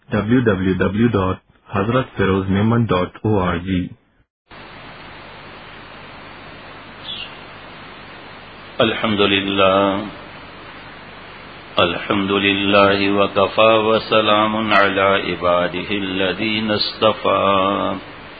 www.hazratfirozmemon.org. الحمد لله وكفى وسلام على عباده الذين اصطفى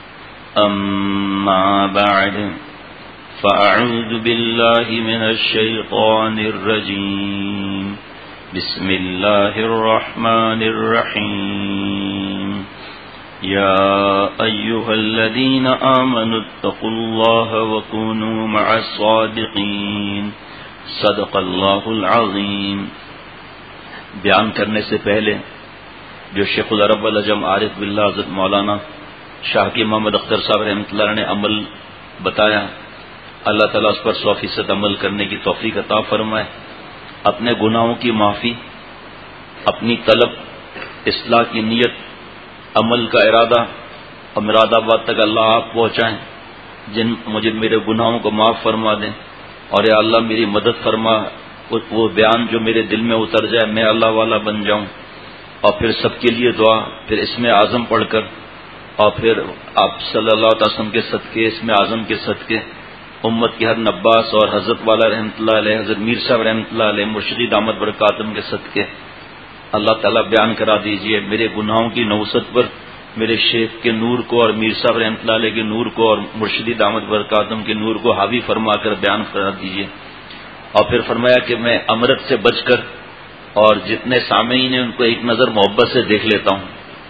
أما بعد فأعوذ بالله من الشيطان الرجيم بسم الله الرحمن الرحيم يا أيها الذين آمنوا اتقوا الله وكونوا مع الصادقين صدق الله العظيم. بیان کرنے سے پہلے جو شیخ العرب العجم عارف باللہ حضرت مولانا شاہ کی محمد اختر صاحب رحمۃ اللہ نے عمل بتایا، اللہ تعالیٰ اس پر 100% عمل کرنے کی توفیق عطا فرمائے. اپنے گناہوں کی معافی، اپنی طلب، اصلاح کی نیت، عمل کا ارادہ اور مراد آباد تک اللہ آپ پہنچائیں. مجھے میرے گناہوں کو معاف فرما دیں اور یا اللہ میری مدد فرما، وہ بیان جو میرے دل میں اتر جائے میں اللہ والا بن جاؤں. اور پھر سب کے لیے دعا، پھر اسم اعظم پڑھ کر اور پھر آپ صلی اللہ علیہ وسلم کے صدقے، اسم اعظم کے صدقے، امت کے ہر نباس اور حضرت والا رحمۃ اللہ علیہ، حضرت میر صاحب رحمۃ اللہ علیہ، مرشدی دامت برکاتہم کے صدقے اللہ تعالیٰ بیان کرا دیجئے. میرے گناہوں کی نوست پر میرے شیخ کے نور کو اور میر صاحب رحمۃ اللہ علیہ کے نور کو اور مرشدی دامت برکاتہم کے نور کو حاوی فرما کر بیان کرا دیجئے. اور پھر فرمایا کہ میں امرت سے بچ کر اور جتنے سامعین ہیں ان کو ایک نظر محبت سے دیکھ لیتا ہوں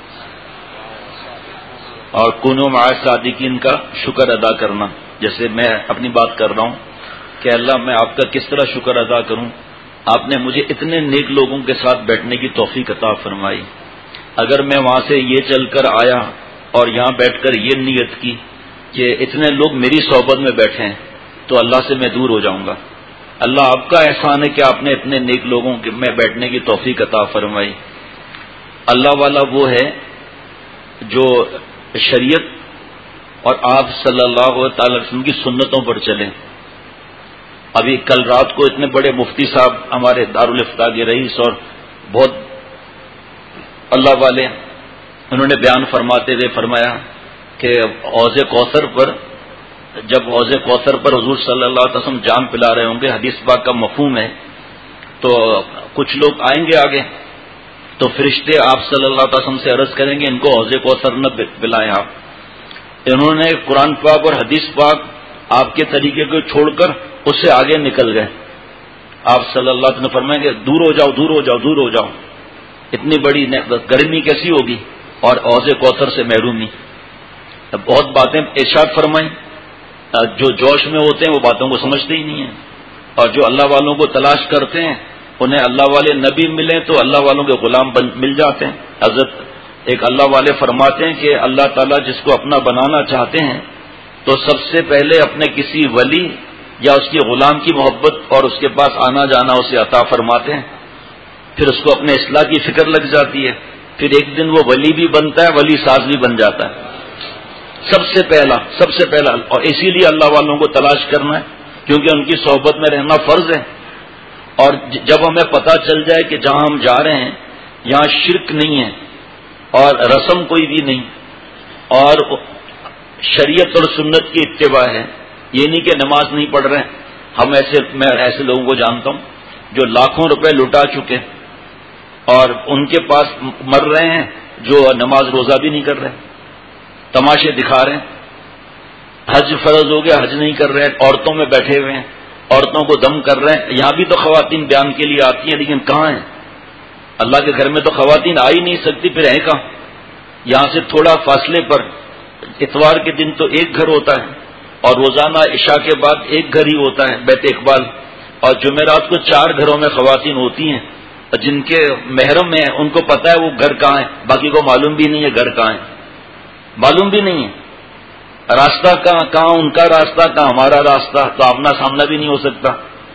اور کونوا مع الصادقین کا شکر ادا کرنا. جیسے میں اپنی بات کر رہا ہوں کہ اللہ میں آپ کا کس طرح شکر ادا کروں، آپ نے مجھے اتنے نیک لوگوں کے ساتھ بیٹھنے کی توفیق عطا فرمائی. اگر میں وہاں سے یہ چل کر آیا اور یہاں بیٹھ کر یہ نیت کی کہ اتنے لوگ میری صحبت میں بیٹھے ہیں تو اللہ سے میں دور ہو جاؤں گا. اللہ آپ کا احسان ہے کہ آپ نے اتنے نیک لوگوں میں بیٹھنے کی توفیق عطا فرمائی. اللہ والا وہ ہے جو شریعت اور آپ صلی اللہ تعالی وسلم کی سنتوں پر چلیں. ابھی کل رات کو اتنے بڑے مفتی صاحب ہمارے دارالافتاء کے رئیس اور بہت اللہ والے، انہوں نے بیان فرماتے ہوئے فرمایا کہ حوض کوثر پر جب حوض کوثر پر حضور صلی اللہ علیہ وسلم جام پلا رہے ہوں گے، حدیث پاک کا مفہوم ہے، تو کچھ لوگ آئیں گے آگے تو فرشتے آپ صلی اللہ علیہ وسلم سے عرض کریں گے ان کو حوض کوثر نہ پلائیں آپ. انہوں نے قرآن پاک اور حدیث پاک آپ کے طریقے کو چھوڑ کر اس سے آگے نکل گئے. آپ صلی اللہ علیہ وسلم نے فرمائیں گے دور ہو جاؤ دور ہو جاؤ دور ہو جاؤ. اتنی بڑی گرمی کیسی ہوگی اور حوض کوثر سے محرومی. بہت باتیں ارشاد فرمائیں، جو جوش میں ہوتے ہیں وہ باتوں کو سمجھتے ہی نہیں ہیں، اور جو اللہ والوں کو تلاش کرتے ہیں انہیں اللہ والے نبی ملیں تو اللہ والوں کے غلام مل جاتے ہیں. حضرت ایک اللہ والے فرماتے ہیں کہ اللہ تعالیٰ جس کو اپنا بنانا چاہتے ہیں تو سب سے پہلے اپنے کسی ولی یا اس کے غلام کی محبت اور اس کے پاس آنا جانا اسے عطا فرماتے ہیں. پھر اس کو اپنے اصلاح کی فکر لگ جاتی ہے، پھر ایک دن وہ ولی بھی بنتا ہے، ولی ساز بھی بن جاتا ہے. سب سے پہلا اور اسی لیے اللہ والوں کو تلاش کرنا ہے کیونکہ ان کی صحبت میں رہنا فرض ہے. اور جب ہمیں پتہ چل جائے کہ جہاں ہم جا رہے ہیں یہاں شرک نہیں ہے اور رسم کوئی بھی نہیں اور شریعت اور سنت کی اتباع ہے، یہ نہیں کہ نماز نہیں پڑھ رہے ہیں. میں ایسے لوگوں کو جانتا ہوں جو لاکھوں روپے لٹا چکے اور ان کے پاس مر رہے ہیں جو نماز روزہ بھی نہیں کر رہے، تماشے دکھا رہے ہیں. حج فرض ہو گیا، حج نہیں کر رہے، عورتوں میں بیٹھے ہوئے ہیں، عورتوں کو دم کر رہے ہیں. یہاں بھی تو خواتین بیان کے لیے آتی ہیں لیکن کہاں ہیں؟ اللہ کے گھر میں تو خواتین آ ہی نہیں سکتی، پھر ہیں کہاں؟ یہاں سے تھوڑا فاصلے پر اتوار کے دن تو ایک گھر ہوتا ہے اور روزانہ عشاء کے بعد ایک گھر ہی ہوتا ہے بیت اقبال، اور جمعرات کو 4 گھروں میں خواتین ہوتی ہیں. جن کے محرم ہیں ان کو پتہ ہے وہ گھر کہاں ہے، باقی کو معلوم بھی نہیں ہے گھر کہاں ہے، معلوم بھی نہیں ہے. راستہ کہاں ان کا راستہ کہاں ہمارا راستہ، تو آمنا سامنا بھی نہیں ہو سکتا.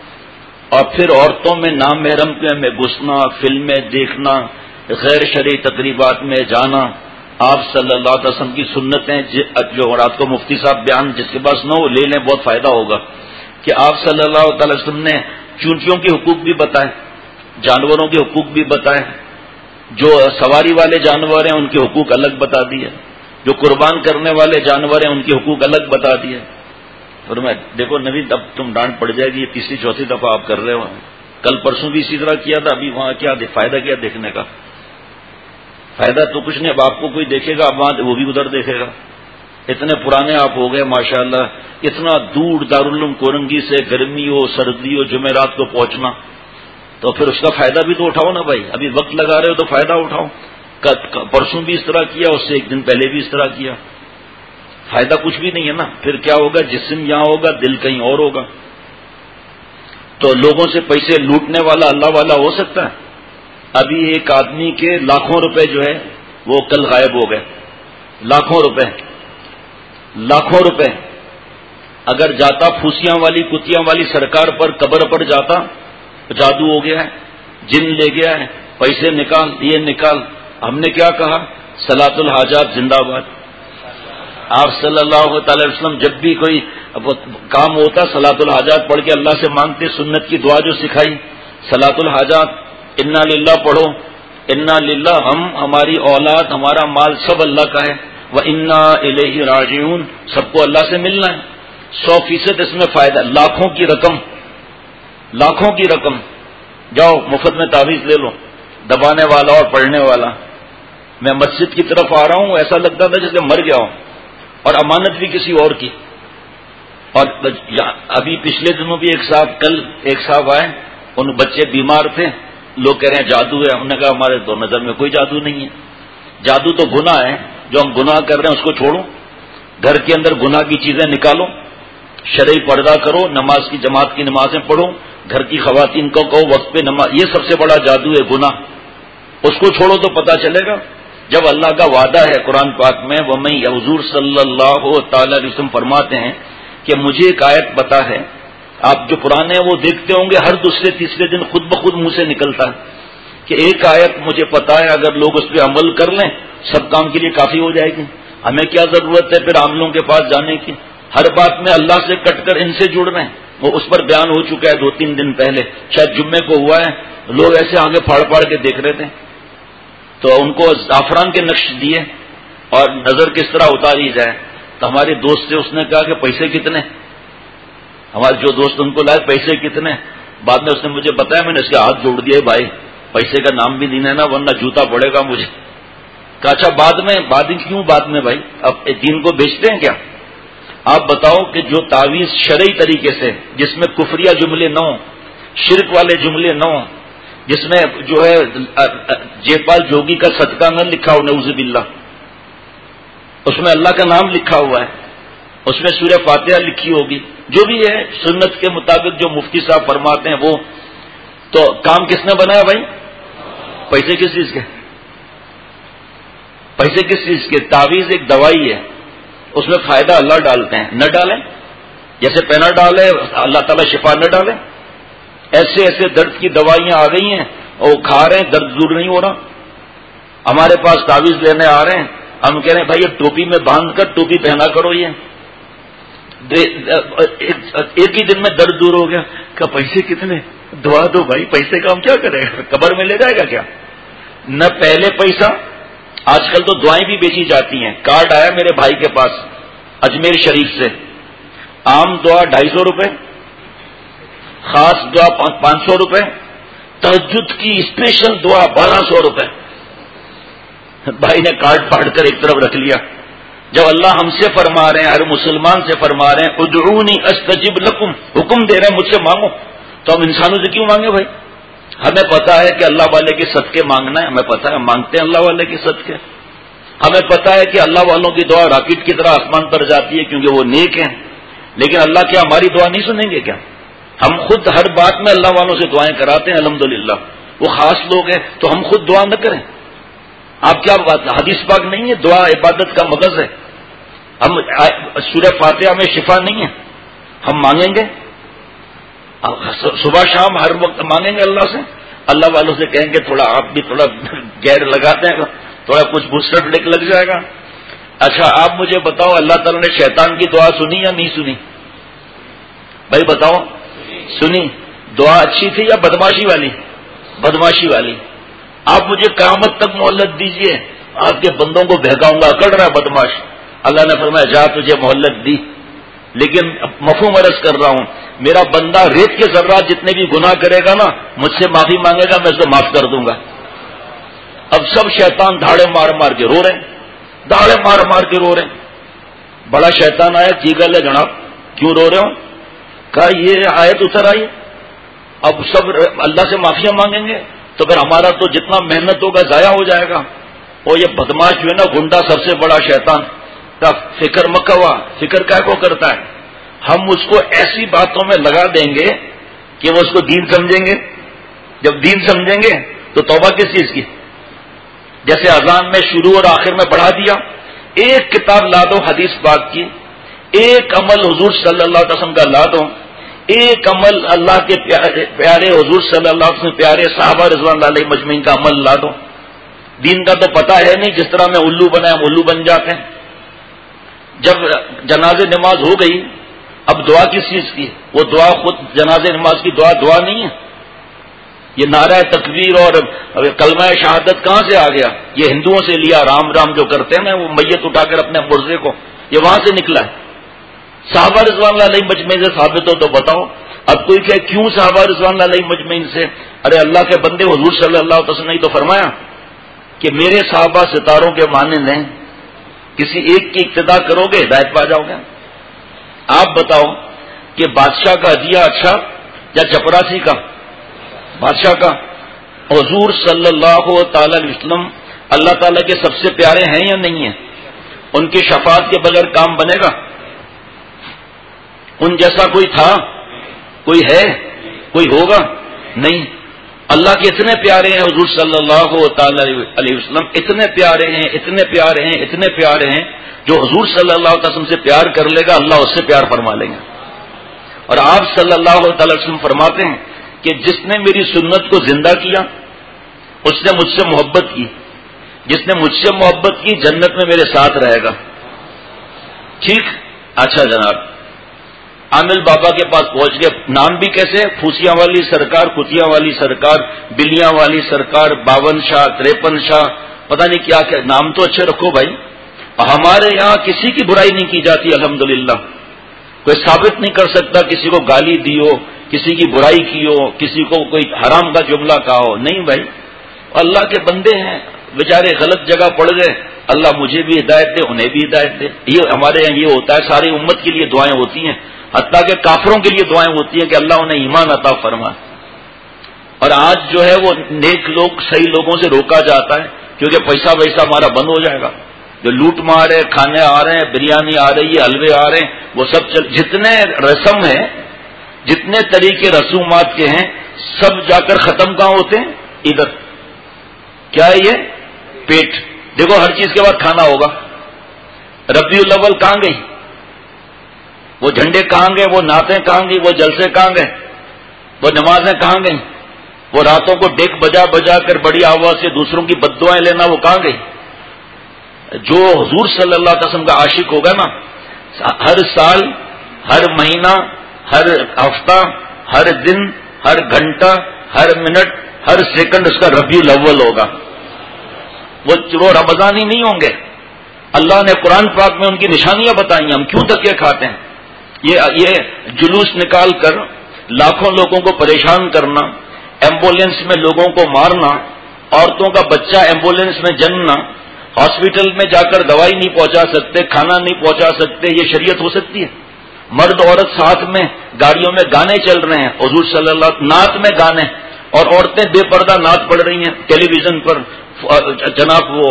اور پھر عورتوں میں نامحرم میں گھسنا، فلمیں دیکھنا، غیر شرعی تقریبات میں جانا. آپ صلی اللہ علیہ وسلم کی سنتیں جو رات کو مفتی صاحب بیان جس کے پاس نہ ہو لے لیں، بہت فائدہ ہوگا. کہ آپ صلی اللہ علیہ وسلم نے چونٹیوں کے حقوق بھی بتائے، جانوروں کے حقوق بھی بتائے، جو سواری والے جانور ہیں ان کے حقوق الگ بتا دیے، جو قربان کرنے والے جانور ہیں ان کے حقوق الگ بتا دیے. اور میں دیکھو نبی اب تم ڈانٹ پڑ جائے گی، یہ تیسری چوتھی دفعہ آپ کر رہے ہو. کل پرسوں بھی اسی طرح کیا تھا، ابھی وہاں کیا فائدہ کیا دیکھنے کا؟ فائدہ تو کچھ نہیں. اب آپ کو کوئی دیکھے گا اب وہاں وہ بھی ادھر دیکھے گا. اتنے پرانے آپ ہو گئے ماشاءاللہ، اتنا دور دارالعلوم کورنگی سے گرمی ہو سردی ہو جمعرات کو پہنچنا، تو پھر اس کا فائدہ بھی تو اٹھاؤ نا بھائی. ابھی وقت لگا رہے ہو تو فائدہ اٹھاؤ. پرسوں بھی اس طرح کیا، اس سے ایک دن پہلے بھی اس طرح کیا. فائدہ کچھ بھی نہیں ہے نا. پھر کیا ہوگا؟ جسم یہاں ہوگا دل کہیں اور ہوگا. تو لوگوں سے پیسے لوٹنے والا اللہ والا ہو سکتا ہے؟ ابھی ایک آدمی کے لاکھوں روپے جو ہے وہ کل غائب ہو گئے. لاکھوں روپے اگر جاتا پھوسیاں والی کتیاں والی سرکار پر قبر پر جاتا، جادو ہو گیا ہے، جن لے گیا ہے، پیسے نکال یہ نکال. ہم نے کیا کہا؟ صلاۃ الحاجات زندہ باد. آپ صلی اللہ تعالی وسلم جب بھی کوئی کام ہوتا صلاۃ الحاجات پڑھ کے اللہ سے مانگتے. سنت کی دعا جو سکھائی صلاۃ الحاجات، انا للہ پڑھو. انا للہ، ہم ہماری اولاد ہمارا مال سب اللہ کا ہے. وانا الیہ راجعون، سب کو اللہ سے ملنا ہے. 100% اس میں فائدہ. لاکھوں کی رقم جاؤ مفت میں تعویذ لے لو، دبانے والا اور پڑھنے والا. میں مسجد کی طرف آ رہا ہوں، ایسا لگتا تھا جیسے مر گیا ہوں، اور امانت بھی کسی اور کی. اور ابھی پچھلے دنوں بھی کل ایک صاحب آئے، ان بچے بیمار تھے، لوگ کہہ رہے ہیں جادو ہے. انہوں نے کہا ہمارے تو نظر میں کوئی جادو نہیں ہے. جادو تو گناہ ہے، جو ہم گناہ کر رہے ہیں اس کو چھوڑو. گھر کے اندر گناہ کی چیزیں نکالو، شرعی پردہ کرو، نماز کی جماعت کی نمازیں پڑھو، گھر کی خواتین کو کہو وقت پہ نماز. یہ سب سے بڑا جادو ہے گناہ. اس کو چھوڑو تو پتہ چلے گا. جب اللہ کا وعدہ ہے قرآن پاک میں، وَمَن حضور صلی اللہ تعالی علیہ وسلم فرماتے ہیں کہ مجھے ایک آیت پتا ہے. آپ جو پرانے ہیں وہ دیکھتے ہوں گے ہر دوسرے تیسرے دن خود بخود منہ سے نکلتا ہے کہ ایک آیت مجھے پتا ہے، اگر لوگ اس پہ عمل کر لیں سب کام کے لیے کافی ہو جائے گی. ہمیں کیا ضرورت ہے پھر عاملوں کے پاس جانے کی؟ ہر بات میں اللہ سے کٹ کر ان سے جڑ رہے ہیں. وہ اس پر بیان ہو چکا ہے 2-3 دن پہلے، شاید جمعے کو ہوا ہے. لوگ ایسے آگے پھاڑ پھاڑ کے دیکھ رہے تھے، تو ان کو زعفران کے نقش دیے اور نظر کس طرح اتاری جائے. تو ہمارے دوست سے اس نے کہا کہ پیسے کتنے؟ ہمارے جو دوست ان کو لائے پیسے کتنے؟ بعد میں اس نے مجھے بتایا، میں نے اس کے ہاتھ جوڑ دیے، بھائی پیسے کا نام بھی نہیں لینا ورنہ جوتا پڑے گا مجھے. کہا اچھا بعد میں کیوں بعد میں بھائی؟ اب دین کو بیچتے ہیں کیا؟ آپ بتاؤ کہ جو تعویذ شرعی طریقے سے، جس میں کفریہ جملے نہ ہوں، شرک والے جملے نہ ہوں، جس میں جو ہے جے پال جوگی کا صدقہ نہ لکھا ہو نعوذ باللہ، اس میں اللہ کا نام لکھا ہوا ہے، اس میں سورہ فاتحہ لکھی ہوگی، جو بھی ہے سنت کے مطابق جو مفتی صاحب فرماتے ہیں وہ. تو کام کس نے بنایا بھائی؟ پیسے کس چیز کے؟ پیسے کس چیز کے؟ تعویذ ایک دوائی ہے، اس میں فائدہ اللہ ڈالتے ہیں. نہ ڈالیں، جیسے پینا ڈالے اللہ تعالیٰ شفا نہ ڈالے. ایسے ایسے درد کی دوائیاں آ گئی ہیں اور کھا رہے ہیں، درد دور نہیں ہو رہا. ہمارے پاس تعویذ لینے آ رہے ہیں، ہم کہہ رہے ہیں بھائی یہ ٹوپی میں باندھ کر ٹوپی پہنا کرو. یہ ایک ہی دن میں درد دور ہو گیا. کہ پیسے کتنے؟ دعا دو بھائی. پیسے کا ہم کیا کریں؟ قبر میں لے جائے گا کیا؟ نہ پہلے پیسہ. آج کل تو دعائیں بھی بیچی جاتی ہیں. کارڈ آیا میرے بھائی کے پاس اجمیر شریف سے، عام دعا 250 روپے، خاص دعا 500 روپے، تہجد کی اسپیشل دعا 1200 روپے. بھائی نے کارڈ پھاڑ کر ایک طرف رکھ لیا. جب اللہ ہم سے فرما رہے ہیں، ہر مسلمان سے فرما رہے ہیں ادعونی استجب لکم، حکم دے رہے ہیں مجھ سے مانگو، تو ہم انسانوں سے کیوں مانگے بھائی؟ ہمیں پتا ہے کہ اللہ والے کے صدقے مانگنا ہے، ہمیں پتا ہے مانگتے ہیں اللہ والے کے صدقے. ہمیں پتا ہے کہ اللہ والوں کی دعا راکٹ کی طرح آسمان پر جاتی ہے کیونکہ وہ نیک ہیں. لیکن اللہ کیا ہماری دعا نہیں سنیں گے کیا؟ ہم خود ہر بات میں اللہ والوں سے دعائیں کراتے ہیں الحمدللہ. وہ خاص لوگ ہیں تو ہم خود دعا نہ کریں؟ آپ کیا بات؟ حدیث پاک نہیں ہے دعا عبادت کا مغز ہے. ہم سورہ فاتحہ میں شفا نہیں ہے، ہم مانگیں گے صبح شام ہر وقت مانگیں گے اللہ سے. اللہ والوں سے کہیں گے تھوڑا آپ بھی تھوڑا گیر لگاتے ہیں، تھوڑا کچھ بوسٹر لگ جائے گا. اچھا آپ مجھے بتاؤ اللہ تعالیٰ نے شیطان کی دعا سنی یا نہیں سنی؟ بھائی بتاؤ. سنی. دعا اچھی تھی یا بدماشی والی؟ بدماشی والی. آپ مجھے قیامت تک مہلت دیجئے، آپ کے بندوں کو بہکاؤں گا، اکڑ رہا ہے بدماش۔ اللہ نے فرمایا جا تجھے مہلت دی، لیکن مفہوم عرض کر رہا ہوں، میرا بندہ ریت کے ذرات جتنے بھی گناہ کرے گا نا، مجھ سے معافی مانگے گا، میں اسے معاف کر دوں گا۔ اب سب شیطان دھاڑے مار مار کے رو رہے ہیں، دھاڑے مار مار کے رو رہے ہیں۔ بڑا شیطان آیا، کی گل ہے جناب، کیوں رو رہے ہو؟ کہا یہ آیت اتر آئی، اب سب اللہ سے معافیاں مانگیں گے تو پھر ہمارا تو جتنا محنت ہوگا ضائع ہو جائے گا۔ اور یہ بدماش جو ہے نا گنڈا، سب سے بڑا شیطان، فکر مکوا، فکر کیا کو کرتا ہے، ہم اس کو ایسی باتوں میں لگا دیں گے کہ وہ اس کو دین سمجھیں گے، جب دین سمجھیں گے تو توبہ کس چیز کی؟ جیسے اذان میں شروع اور آخر میں بڑھا دیا، ایک کتاب لا دو حدیث پاک کی، ایک عمل حضور صلی اللہ علیہ وسلم کا لا دو، ایک عمل اللہ کے پیارے حضور صلی اللہ علیہ وسلم پیارے صحابہ رضوان اللہ علیہ مجمعین کا عمل لا دو۔ دین کا تو پتہ ہے نہیں، جس طرح میں الو بنا ہم الو بن جاتے ہیں۔ جب جنازے نماز ہو گئی، اب دعا کس چیز کی؟ وہ دعا خود جنازے نماز کی دعا نہیں ہے۔ یہ نعرہ تکبیر اور کلمہ شہادت کہاں سے آ گیا؟ یہ ہندوؤں سے لیا، رام رام جو کرتے ہیں نا، وہ میت اٹھا کر اپنے مرزے کو، یہ وہاں سے نکلا ہے۔ صحابہ رضوان اللہ علیہ مجمعین سے ثابت ہو تو بتاؤ۔ اب کوئی کہ کیوں صحابہ رضوان اللہ علیہ مجمعین سے؟ ارے اللہ کے بندے، حضور صلی اللہ علیہ وسلم نے تو فرمایا کہ میرے صحابہ ستاروں کے مانند ہیں، کسی ایک کی اقتدا کرو گے ہدایت پا جاؤ گے۔ آپ بتاؤ کہ بادشاہ کا ہدیہ اچھا یا چپراسی کا؟ بادشاہ کا۔ حضور صلی اللہ تعالی علیہ وسلم اللہ تعالیٰ کے سب سے پیارے ہیں یا نہیں ہیں؟ ان کی شفاعت کے بغیر کام بنے گا؟ ان جیسا کوئی تھا؟ کوئی ہے؟ کوئی ہوگا؟ نہیں۔ اللہ کے اتنے پیارے ہیں حضور صلی اللہ تعالی علیہ وسلم، اتنے پیارے ہیں، اتنے پیارے ہیں، اتنے پیارے ہیں، جو حضور صلی اللہ علیہ وسلم سے پیار کر لے گا اللہ اس سے پیار فرما لیں گے۔ اور آپ صلی اللہ تعالی وسلم فرماتے ہیں کہ جس نے میری سنت کو زندہ کیا اس نے مجھ سے محبت کی، جس نے مجھ سے محبت کی جنت میں میرے ساتھ رہے گا۔ ٹھیک؟ اچھا جناب، عامل بابا کے پاس پہنچ گئے، نام بھی کیسے؟ پھوسیاں والی سرکار، کتیاں والی سرکار، بلیاں والی سرکار، 52 شاہ، 53 شاہ، پتہ نہیں کیا کیا نام تو اچھے رکھو بھائی۔ ہمارے یہاں کسی کی برائی نہیں کی جاتی الحمدللہ، کوئی ثابت نہیں کر سکتا کسی کو گالی دی ہو، کسی کی برائی کی ہو، کسی کو کوئی حرام کا جملہ کہا ہو، نہیں بھائی۔ اللہ کے بندے ہیں، بیچارے غلط جگہ پڑ گئے، اللہ مجھے بھی ہدایت دے، انہیں بھی ہدایت دے۔ یہ ہمارے یہاں یہ ہوتا ہے، ساری امت کے لیے دعائیں ہوتی ہیں، حتیٰ کہ کافروں کے لیے دعائیں ہوتی ہیں کہ اللہ انہیں ایمان عطا فرما۔ اور آج جو ہے وہ نیک لوگ، صحیح لوگوں سے روکا جاتا ہے کیونکہ پیسہ ویسا ہمارا بند ہو جائے گا۔ جو لوٹ مار ہے، کھانے آ رہے ہیں، بریانی آ رہی ہے، حلوے آ رہے ہیں، وہ سب جتنے رسم ہیں، جتنے طریقے رسومات کے ہیں، سب جا کر ختم کہاں ہوتے ہیں؟ ادھر۔ کیا ہے یہ؟ پیٹ۔ دیکھو ہر چیز کے بعد کھانا ہوگا۔ ربیع الاول کہاں گئی؟ وہ جھنڈے کہاں گئے؟ وہ نعتیں کہاں گئی؟ وہ جلسے کہاں گئے؟ وہ نمازیں کہاں گئیں؟ وہ راتوں کو ڈیک بجا بجا کر بڑی آواز سے دوسروں کی بددعائیں لینا، وہ کہاں گئی؟ جو حضور صلی اللہ علیہ وسلم کا عاشق ہوگا نا، ہر سال، ہر مہینہ، ہر ہفتہ، ہر دن، ہر گھنٹہ، ہر منٹ، ہر سیکنڈ اس کا ربیع الاول ہوگا۔ وہ رمضانی نہیں ہوں گے۔ اللہ نے قرآن پاک میں ان کی نشانیاں بتائی، ہم کیوں دھکے کھاتے ہیں؟ یہ جلوس نکال کر لاکھوں لوگوں کو پریشان کرنا، ایمبولینس میں لوگوں کو مارنا، عورتوں کا بچہ ایمبولینس میں جننا، ہاسپٹل میں جا کر دوائی نہیں پہنچا سکتے، کھانا نہیں پہنچا سکتے، یہ شریعت ہو سکتی ہے؟ مرد عورت ساتھ میں گاڑیوں میں گانے چل رہے ہیں، حضور صلی اللہ علیہ وسلم نعت میں گانے، اور عورتیں بے پردہ نعت پڑھ رہی ہیں ٹیلی ویژن پر، جناب وہ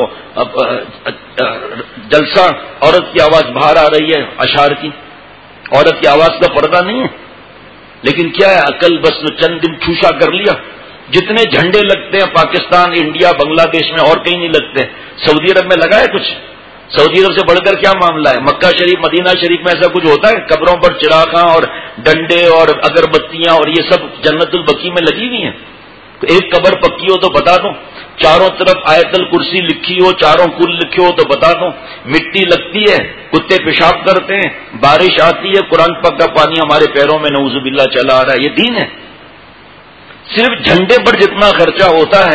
جلسہ، عورت کی آواز باہر آ رہی ہے اشعار کی، عورت کی آواز کا پردہ نہیں ہے۔ لیکن کیا ہے، عقل بس چند دن چھوشا کر لیا۔ جتنے جھنڈے لگتے ہیں پاکستان، انڈیا، بنگلہ دیش میں، اور کہیں نہیں لگتے۔ سعودی عرب میں لگا ہے کچھ؟ سعودی عرب سے بڑھ کر کیا معاملہ ہے؟ مکہ شریف، مدینہ شریف میں ایسا کچھ ہوتا ہے؟ قبروں پر چراغاں اور ڈنڈے اور اگربتیاں اور یہ سب جنت البقیع میں لگی ہوئی ہیں۔ ایک قبر پکی ہو تو بتا دو، چاروں طرف آیت الکرسی لکھی ہو، چاروں کل لکھے ہو تو بتا دو، مٹی لگتی ہے، کتے پیشاب کرتے ہیں، بارش آتی ہے، قرآن پاک کا پانی ہمارے پیروں میں نعوذ باللہ چلا آ رہا ہے۔ یہ دین ہے؟ صرف جھنڈے پر جتنا خرچہ ہوتا ہے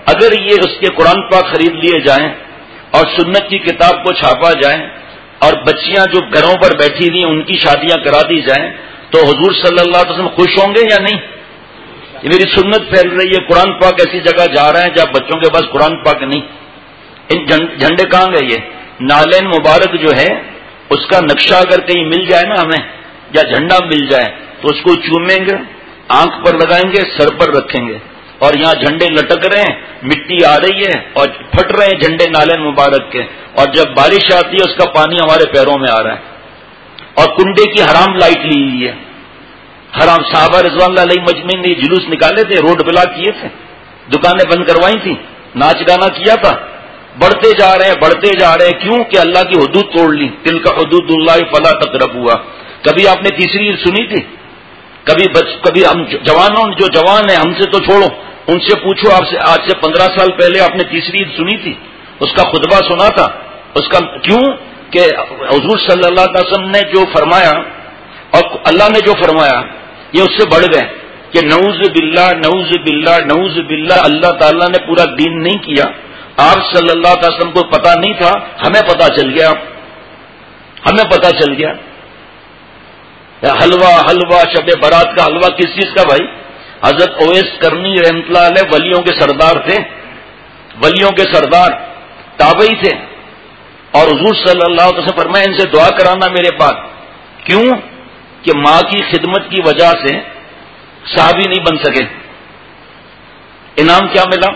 اگر یہ اس کے قرآن پاک خرید لیے جائیں اور سنت کی کتاب کو چھاپا جائے اور بچیاں جو گھروں پر بیٹھی ہوئی ان کی شادیاں کرا دی جائیں تو حضور صلی اللہ علیہ وسلم خوش ہوں گے یا نہیں؟ یہ میری سنت پھیل رہی ہے، قرآن پاک ایسی جگہ جا رہے ہیں جہاں بچوں کے پاس قرآن پاک نہیں. ان جھنڈے کہاں گئے؟ یہ نالین مبارک جو ہے اس کا نقشہ اگر کہیں مل جائے نا ہمیں یا جھنڈا مل جائے تو اس کو چومیں گے، آنکھ پر لگائیں گے، سر پر رکھیں گے. اور یہاں جھنڈے لٹک رہے ہیں، مٹی آ رہی ہے اور پھٹ رہے ہیں جھنڈے نالین مبارک کے، اور جب بارش آتی ہے اس کا پانی ہمارے پیروں میں آ رہا ہے. اور کنڈے کی حرام لائٹ لی ہوئی ہے، حرام. صحابہ رضوان اللہ علیہ مجمعین نے جلوس نکالے تھے، روڈ بلاک کیے تھے، دکانیں بند کروائی تھیں، ناچ گانا کیا تھا. بڑھتے جا رہے ہیں، بڑھتے جا رہے ہیں. کیوں کہ اللہ کی حدود توڑ لی. تلک حدود اللہ فلا تقربوها. کبھی آپ نے تیسری عید سنی تھی؟ کبھی ہم جوانوں جو جوان ہیں ہم سے تو چھوڑو، ان سے پوچھو آپ سے آج سے 15 سال پہلے آپ نے تیسری عید سنی تھی؟ اس کا خطبہ سنا تھا؟ اس کا کیوں کہ حضور صلی اللہ علیہ وسلم نے جو فرمایا اور اللہ نے جو فرمایا یہ اس سے بڑھ گئے کہ نعوذ باللہ نعوذ باللہ نعوذ باللہ. اللہ تعالیٰ نے پورا دین نہیں کیا، آپ صلی اللہ علیہ وسلم کو پتا نہیں تھا، ہمیں پتا چل گیا. ہمیں پتا چل گیا. حلوہ شب برات کا حلوہ کس چیز کا بھائی؟ حضرت اویس کرنی رحمۃ اللہ علیہ ولیوں کے سردار تھے، ولیوں کے سردار تابعی تھے، اور حضور صلی اللہ علیہ وسلم فرمایا ان سے دعا کرانا میرے پاس. کیوں کہ ماں کی خدمت کی وجہ سے صحابی نہیں بن سکے. انعام کیا ملا؟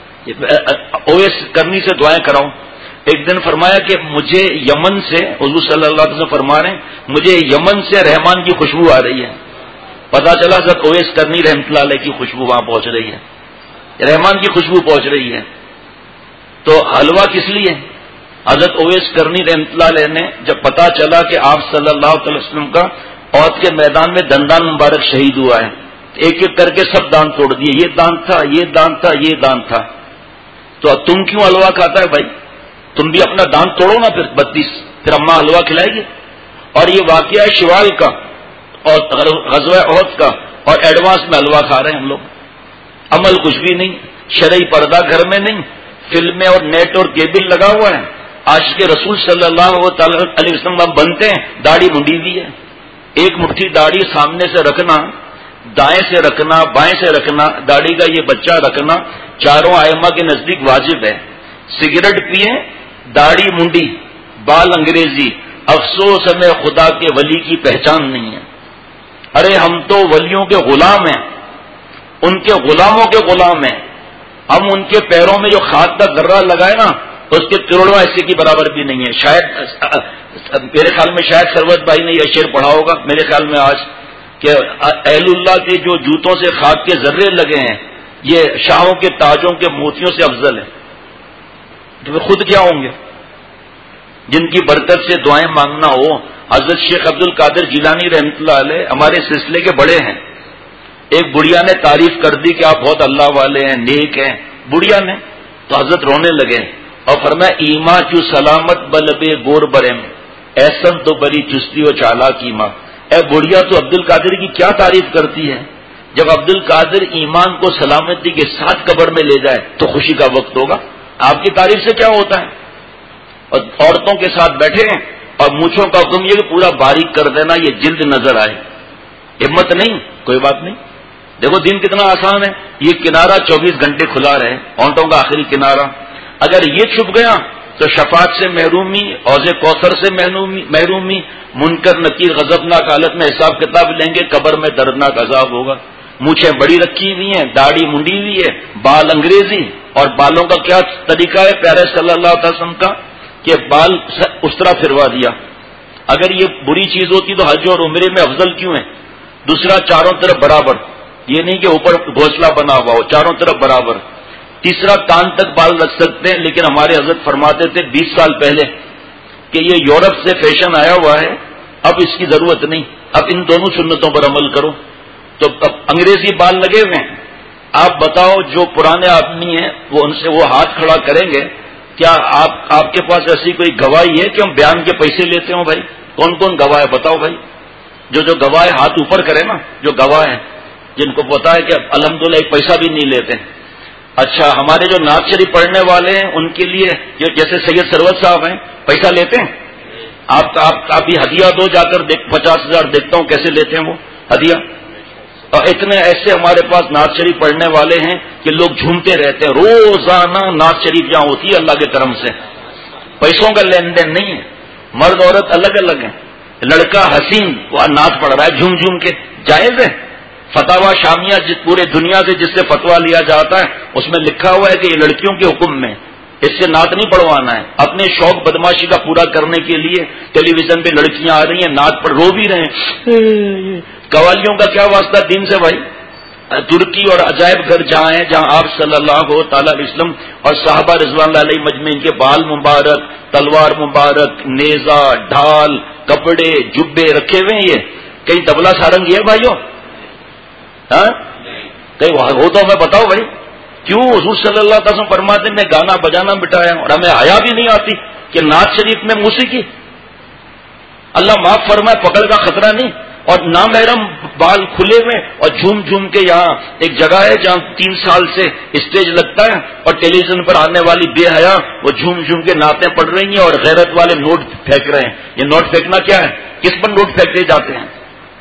اویس کرنی سے دعائیں کراؤ. ایک دن فرمایا کہ مجھے یمن سے، حضور صلی اللہ علیہ وسلم فرما رہے ہیں مجھے یمن سے رحمان کی خوشبو آ رہی ہے. پتا چلا حضرت اویس کرنی رحمۃ اللہ علیہ کی خوشبو وہاں پہنچ رہی ہے، رحمان کی خوشبو پہنچ رہی ہے. تو حلوہ کس لیے؟ حضرت اویس کرنی رحمۃ اللہ علیہ نے جب پتا چلا کہ آپ صلی اللہ علیہ وسلم کا عہد کے میدان میں دندان مبارک شہید ہوا ہے، ایک ایک کر کے سب دان توڑ دیے. یہ دان تھا، یہ دان تھا، یہ دان تھا. تو تم کیوں حلوہ کھاتا ہے بھائی؟ تم بھی اپنا دان توڑو نا. پھر 32 پھر اماں حلوہ کھلائے گی. اور یہ واقعہ ہے شوال کا اور غزوہ احد کا، اور ایڈوانس میں حلوہ کھا رہے ہیں ہم لوگ. عمل کچھ بھی نہیں، شرعی پردہ گھر میں نہیں، فلمیں اور نیٹ اور کیبل لگا ہوا ہے. عاشق رسول صلی اللہ علیہ وسلم بنتے ہیں، داڑھی منڈی ہوئی ہے. ایک مٹھی داڑھی سامنے سے رکھنا، دائیں سے رکھنا، بائیں سے رکھنا، داڑھی کا یہ بچہ رکھنا چاروں ائمہ کے نزدیک واجب ہے. سگریٹ پیئے، داڑھی منڈی، بال انگریزی، افسوس ہمیں خدا کے ولی کی پہچان نہیں ہے. ارے ہم تو ولیوں کے غلام ہیں، ان کے غلاموں کے غلام ہیں. ہم ان کے پیروں میں جو خاک کا ذرہ لگائے نا اس کے کروڑوں حصے کی برابر بھی نہیں ہے. شاید میرے خیال میں شاید سروت بھائی نے یہ شعر پڑھا ہوگا میرے خیال میں آج، کہ اہل اللہ کے جو جوتوں سے خاک کے ذرے لگے ہیں یہ شاہوں کے تاجوں کے موتیوں سے افضل ہے. تو خود کیا ہوں گے جن کی برکت سے دعائیں مانگنا ہو. حضرت شیخ عبد القادر جیلانی رحمۃ اللہ علیہ ہمارے سلسلے کے بڑے ہیں. ایک بڑھیا نے تعریف کر دی کہ آپ بہت اللہ والے ہیں، نیک ہیں. بڑھیا نے تو حضرت رونے لگے اور فرمایا ایما چو سلامت بلبے گور برے میں ایسن تو بری چستی و چالاک ایما. اے بڑھیا تو عبد القادر کی کیا تعریف کرتی ہے؟ جب عبد القادر ایمان کو سلامتی کے ساتھ قبر میں لے جائے تو خوشی کا وقت ہوگا. آپ کی تعریف سے کیا ہوتا ہے؟ اور عورتوں کے ساتھ بیٹھے ہیں اور مونچھوں کا حکم یہ کہ پورا باریک کر دینا یہ جلد نظر آئے. ہمت نہیں، کوئی بات نہیں. دیکھو دین کتنا آسان ہے. یہ کنارہ 24 گھنٹے کھلا رہے، اونٹوں کا آخری کنارہ. اگر یہ چھپ گیا تو شفاعت سے محرومی، حوض کوثر سے محرومی، منکر نکیر غضبناک حالت میں حساب کتاب لیں گے، قبر میں دردناک عذاب ہوگا. مونچھیں بڑی رکھی ہوئی ہیں، داڑھی منڈی ہوئی ہے، بال انگریزی. اور بالوں کا کیا طریقہ ہے پیارے صلی اللہ علیہ وسلم کا کہ بال اس طرح پھروا دیا. اگر یہ بری چیز ہوتی تو حج اور عمرے میں افضل کیوں ہے؟ دوسرا چاروں طرف برابر، یہ نہیں کہ اوپر گھونسلہ بنا ہوا ہو، چاروں طرف برابر. تیسرا کان تک بال رکھ سکتے ہیں، لیکن ہمارے حضرت فرماتے تھے 20 سال پہلے کہ یہ یورپ سے فیشن آیا ہوا ہے، اب اس کی ضرورت نہیں، اب ان دونوں سنتوں پر عمل کرو. تو اب انگریزی بال لگے ہوئے ہیں. آپ بتاؤ جو پرانے آدمی ہیں وہ ان سے وہ ہاتھ کھڑا کریں گے. کیا آپ کے پاس ایسی کوئی گواہی ہے کہ ہم بیان کے پیسے لیتے ہوں؟ بھائی کون کون گواہ ہے بتاؤ بھائی. جو گواہ ہے ہاتھ اوپر کرے نا، جو گواہ ہے جن کو پتا ہے کہ الحمدللہ ایک پیسہ بھی نہیں لیتے. اچھا ہمارے جو نعت شریف پڑھنے والے ہیں ان کے لیے جیسے سید سرور صاحب ہیں پیسہ لیتے ہیں؟ آپ بھی ہدیہ دو جا کر 50,000 دیکھتا ہوں کیسے لیتے ہیں وہ ہدیہ. اور اتنے ایسے ہمارے پاس نعت شریف پڑھنے والے ہیں کہ لوگ جھومتے رہتے ہیں. روزانہ نعت شریف جہاں ہوتی ہے اللہ کے کرم سے پیسوں کا لین دین نہیں ہے. مرد عورت الگ الگ ہیں. لڑکا حسین وہ نعت پڑھ رہا ہے جھوم جھوم کے، جائز ہے. فتاوا شامیہ پورے دنیا سے جس سے فتوا لیا جاتا ہے اس میں لکھا ہوا ہے کہ یہ لڑکیوں کے حکم میں، اس سے نعت نہیں پڑھوانا ہے. اپنے شوق بدماشی کا پورا کرنے کے لیے ٹیلی ویژن پہ لڑکیاں آ رہی ہیں نعت پر رو بھی رہے ہیں. قوالیوں کا کیا واسطہ دین سے بھائی؟ ترکی اور عجائب گھر جہاں ہیں جہاں آپ صلی اللہ تعالی علیہ وسلم اور صحابہ رضوان اللہ علیہ مجمعین کے بال مبارک، تلوار مبارک، نیزہ، ڈھال، کپڑے، جبے رکھے ہوئے ہیں. یہ کہیں تبلا سارنگی ہے بھائیوں؟ ہاں کہیں وہ تو ہمیں بتاؤ بھائی. کیوں حضور صلی اللہ علیہ وسلم فرماتے ہیں میں گانا بجانا بٹایا اور ہمیں حیا بھی نہیں آتی کہ نعت شریف میں موسیقی. اللہ معاف فرمائے پکڑ کا خطرہ نہیں. اور نامحرم بال کھلے ہوئے اور جھوم جھوم کے یہاں ایک جگہ ہے جہاں 3 سال سے اسٹیج لگتا ہے اور ٹیلی ویژن پر آنے والی بے حیا وہ جھوم جھوم کے نعتیں پڑھ رہی ہیں اور غیرت والے نوٹ پھینک رہے ہیں. یہ نوٹ پھینکنا کیا ہے؟ کس پر نوٹ پھینکتے جاتے ہیں؟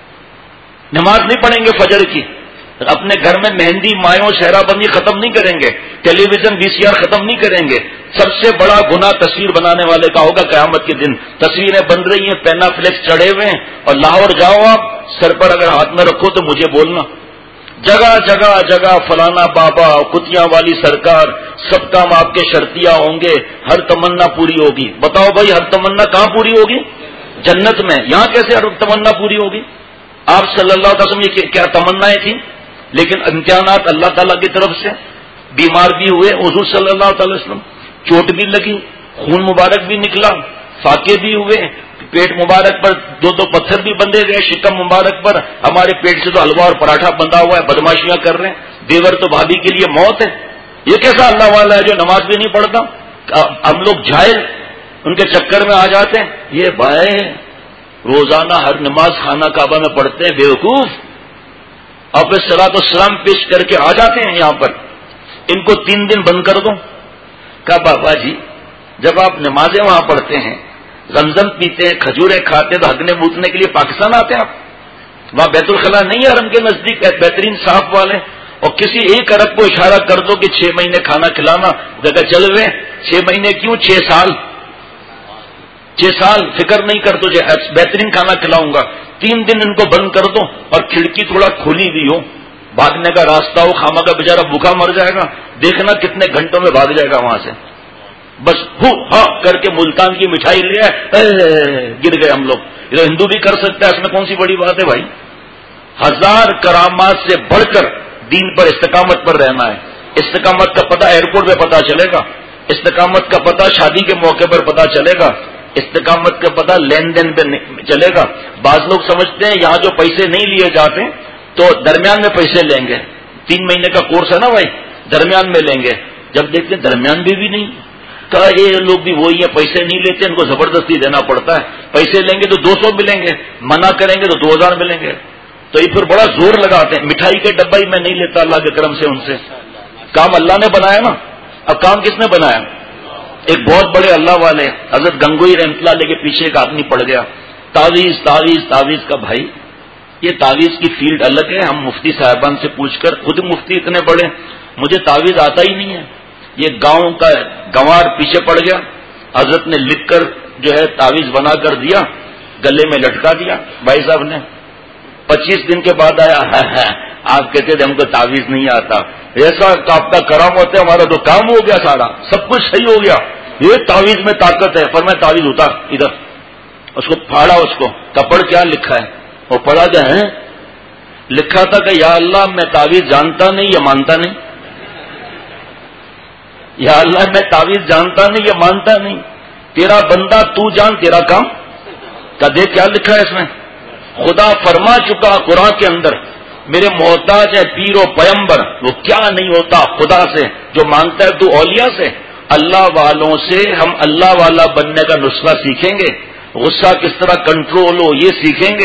نماز نہیں پڑھیں گے فجر کی، اپنے گھر میں مہندی مایوں شہرہ بندی ختم نہیں کریں گے، ٹیلی ویژن VCR ختم نہیں کریں گے. سب سے بڑا گناہ تصویر بنانے والے کا ہوگا قیامت کے دن. تصویریں بن رہی ہیں، پینا فلیکس چڑھے ہوئے ہیں اور لاہور جاؤ آپ سر پر اگر ہاتھ میں رکھو تو مجھے بولنا. جگہ جگہ جگہ فلانا بابا، کتیاں والی سرکار، سب کام آپ کے شرطیہ ہوں گے، ہر تمنا پوری ہوگی. بتاؤ بھائی ہر تمنا کہاں پوری ہوگی؟ جنت میں. یہاں کیسے ہر تمنا پوری ہوگی؟ آپ صلی اللہ علیہ وسلم کی کیا تمنائیں تھیں، لیکن امتحانات اللہ تعالیٰ کی طرف سے. بیمار بھی ہوئے حضور صلی اللہ تعالی وسلم، چوٹ بھی لگی، خون مبارک بھی نکلا، فاقے بھی ہوئے، پیٹ مبارک پر 2 پتھر بھی بندھے گئے، شکم مبارک پر ہمارے پیٹ سے تو حلوہ اور پراٹھا بندھا ہوا ہے، بدماشیاں کر رہے ہیں. دیور تو بھابھی کے لیے موت ہے. یہ کیسا اللہ والا ہے جو نماز بھی نہیں پڑھتا؟ ہم لوگ جاہل ان کے چکر میں آ جاتے ہیں. یہ بھائی روزانہ ہر نماز خانہ کعبہ میں پڑھتے ہیں بیوقوف. اور پھر صلاۃ السلام پیش کر کے آ جاتے ہیں یہاں پر. ان کو 3 دن بند کر دو. کہا بابا جی جب آپ نمازیں وہاں پڑھتے ہیں، زمزم پیتے ہیں، کھجوریں کھاتے ہیں، تو ہگنے موتنے کے لیے پاکستان آتے ہیں آپ؟ وہاں بیت الخلاء نہیں ہے حرم کے نزدیک بہترین صاف والے؟ اور کسی ایک عرب کو اشارہ کر دو کہ 6 مہینے کھانا کھلانا، جگہ چل ہوئے 6 مہینے کیوں 6 سال 6 سال فکر نہیں کر تجھے بہترین کھانا کھلاؤں گا. 3 دن ان کو بند کر دو اور کھڑکی تھوڑا کھلی ہوئی ہو، بھاگنے کا راستہ ہو، خامہ کا بیچارہ بھوکا مر جائے گا، دیکھنا کتنے گھنٹوں میں بھاگ جائے گا وہاں سے. بس ہو ہاں کر کے ملتان کی مٹھائی لے گر گئے ہم لوگ. یہ ہندو بھی کر سکتا ہے، اس میں کون سی بڑی بات ہے بھائی؟ 1000 کرامات سے بڑھ کر دین پر استقامت پر رہنا ہے. استقامت کا پتہ ایئرپورٹ پہ پتہ چلے گا، استقامت کا پتہ شادی کے موقع پر پتہ چلے گا، استقامت کا پتہ لین دین پہ چلے گا. بعض لوگ سمجھتے ہیں یہاں جو پیسے نہیں لیے جاتے تو درمیان میں پیسے لیں گے. 3 مہینے کا کورس ہے نا بھائی، درمیان میں لیں گے. جب دیکھتے درمیان بھی نہیں، کہا یہ لوگ بھی وہی ہیں، پیسے نہیں لیتے، ان کو زبردستی دینا پڑتا ہے. پیسے لیں گے تو 200 ملیں گے، منع کریں گے تو 2000 ملیں گے. تو یہ پھر بڑا زور لگاتے ہیں. مٹھائی کے ڈبہ ہی میں نہیں لیتا اللہ کے کرم سے ان سے. کام اللہ نے بنایا نا. اب کام کس نے بنایا؟ ایک بہت بڑے اللہ والے حضرت گنگوئی رحمۃ اللہ علیہ کے پیچھے ایک آدمی پڑ گیا. تعویذ تعویذ تعویذ کا. بھائی یہ تعویذ کی فیلڈ الگ ہے. ہم مفتی صاحبان سے پوچھ کر، خود مفتی اتنے بڑے، مجھے تعویذ آتا ہی نہیں ہے. یہ گاؤں کا گنوار پیچھے پڑ گیا، حضرت نے لکھ کر جو ہے تعویذ بنا کر دیا، گلے میں لٹکا دیا بھائی صاحب نے. 25 دن کے بعد آیا، آپ کہتے تھے ہم کو تعویذ نہیں آتا. ایسا آپ کا کرم ہوتا ہے، ہمارا تو کام ہو گیا، سارا سب کچھ صحیح ہو گیا. یہ تعویذ میں طاقت ہے. پر میں تعویذ اتار ادھر، اس کو پھاڑا، اس کو کپڑ کیا لکھا ہے وہ پڑھا جائے. لکھا تھا کہ یا اللہ میں تعویذ جانتا نہیں یا مانتا نہیں. یا اللہ میں تعویذ جانتا نہیں یا مانتا نہیں، تیرا بندہ تو جان تیرا کام. کا دیکھ کیا لکھا ہے اس میں. خدا فرما چکا قرآن کے اندر، میرے محتاج ہے پیر و پیمبر، وہ کیا نہیں ہوتا خدا سے، جو مانگتا ہے تو اولیاء سے. اللہ والوں سے ہم اللہ والا بننے کا نسخہ سیکھیں گے، غصہ کس طرح کنٹرول ہو یہ سیکھیں گے،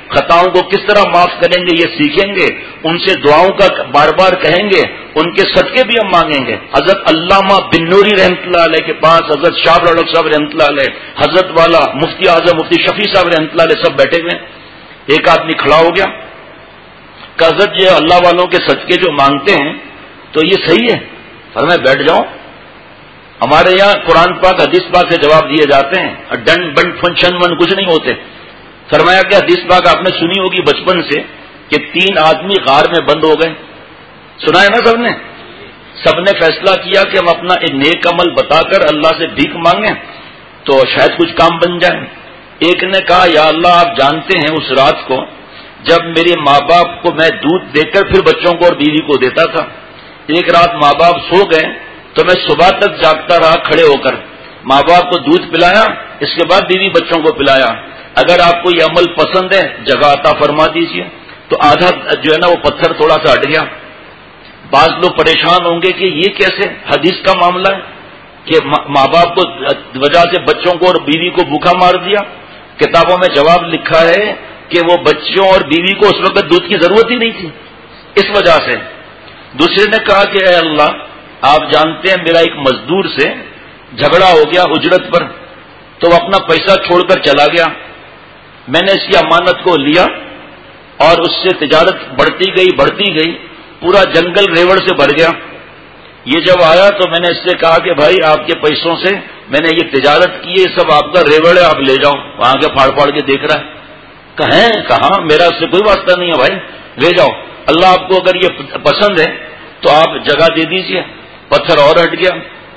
خطاؤں کو کس طرح معاف کریں گے یہ سیکھیں گے، ان سے دعاؤں کا بار بار کہیں گے، ان کے صدقے بھی ہم مانگیں گے۔ حضرت علامہ بن نوری رحمۃ اللہ علیہ کے پاس حضرت شاہ رڑک صاحب رحمۃ اللہ علیہ، حضرت والا مفتی اعظم مفتی شفیع صاحب رحمۃ اللہ علیہ سب بیٹھے ہوئے ہیں۔ ایک آدمی کھڑا ہو گیا کہ حضرت یہ اللہ والوں کے صدقے جو مانگتے ہیں تو یہ صحیح ہے؟ فرمایا بیٹھ جاؤ، ہمارے یہاں قرآن پاک حدیث پاک سے جواب دیے جاتے ہیں، ڈنڈ بنڈ فنشن من کچھ نہیں ہوتے۔ فرمایا کہ حدیث پاک آپ نے سنی ہوگی بچپن سے کہ 3 آدمی غار میں بند ہو گئے، سنا ہے نا سب نے؟ سب نے فیصلہ کیا کہ ہم اپنا ایک نیک عمل بتا کر اللہ سے بھیک مانگیں تو شاید کچھ کام بن جائے۔ ایک نے کہا یا اللہ آپ جانتے ہیں اس رات کو جب میرے ماں باپ کو میں دودھ دے کر پھر بچوں کو اور بیوی کو دیتا تھا، ایک رات ماں باپ سو گئے تو میں صبح تک جاگتا رہا کھڑے ہو کر، ماں باپ کو دودھ پلایا، اس کے بعد بیوی بچوں کو پلایا۔ اگر آپ کو یہ عمل پسند ہے جگہ عطا فرما دیجیے۔ تو آدھا جو ہے نا وہ پتھر تھوڑا سا ہٹ گیا۔ بعض لوگ پریشان ہوں گے کہ یہ کیسے حدیث کا معاملہ ہے کہ ماں باپ کو وجہ سے بچوں کو اور بیوی کو بھوکا مار دیا؟ کتابوں میں جواب لکھا ہے کہ وہ بچوں اور بیوی کو اس وقت دودھ کی ضرورت ہی نہیں تھی، اس وجہ سے۔ دوسرے نے کہا کہ اے اللہ آپ جانتے ہیں میرا ایک مزدور سے جھگڑا ہو گیا اجرت پر، تو وہ اپنا پیسہ چھوڑ کر چلا گیا، میں نے اس کی امانت کو لیا اور اس سے تجارت بڑھتی گئی، پورا جنگل ریوڑ سے بھر گیا۔ یہ جب آیا تو میں نے اس سے کہا کہ بھائی آپ کے پیسوں سے میں نے یہ تجارت کی ہے، سب آپ کا ریوڑ ہے، آپ لے جاؤ۔ وہاں کے پھاڑ پھاڑ کے دیکھ رہا ہے، کہاں میرا اس سے کوئی واسطہ نہیں ہے بھائی، لے جاؤ، اللہ آپ کو اگر یہ پسند ہے تو آپ جگہ دے دیجئے۔ پتھر اور ہٹ گیا۔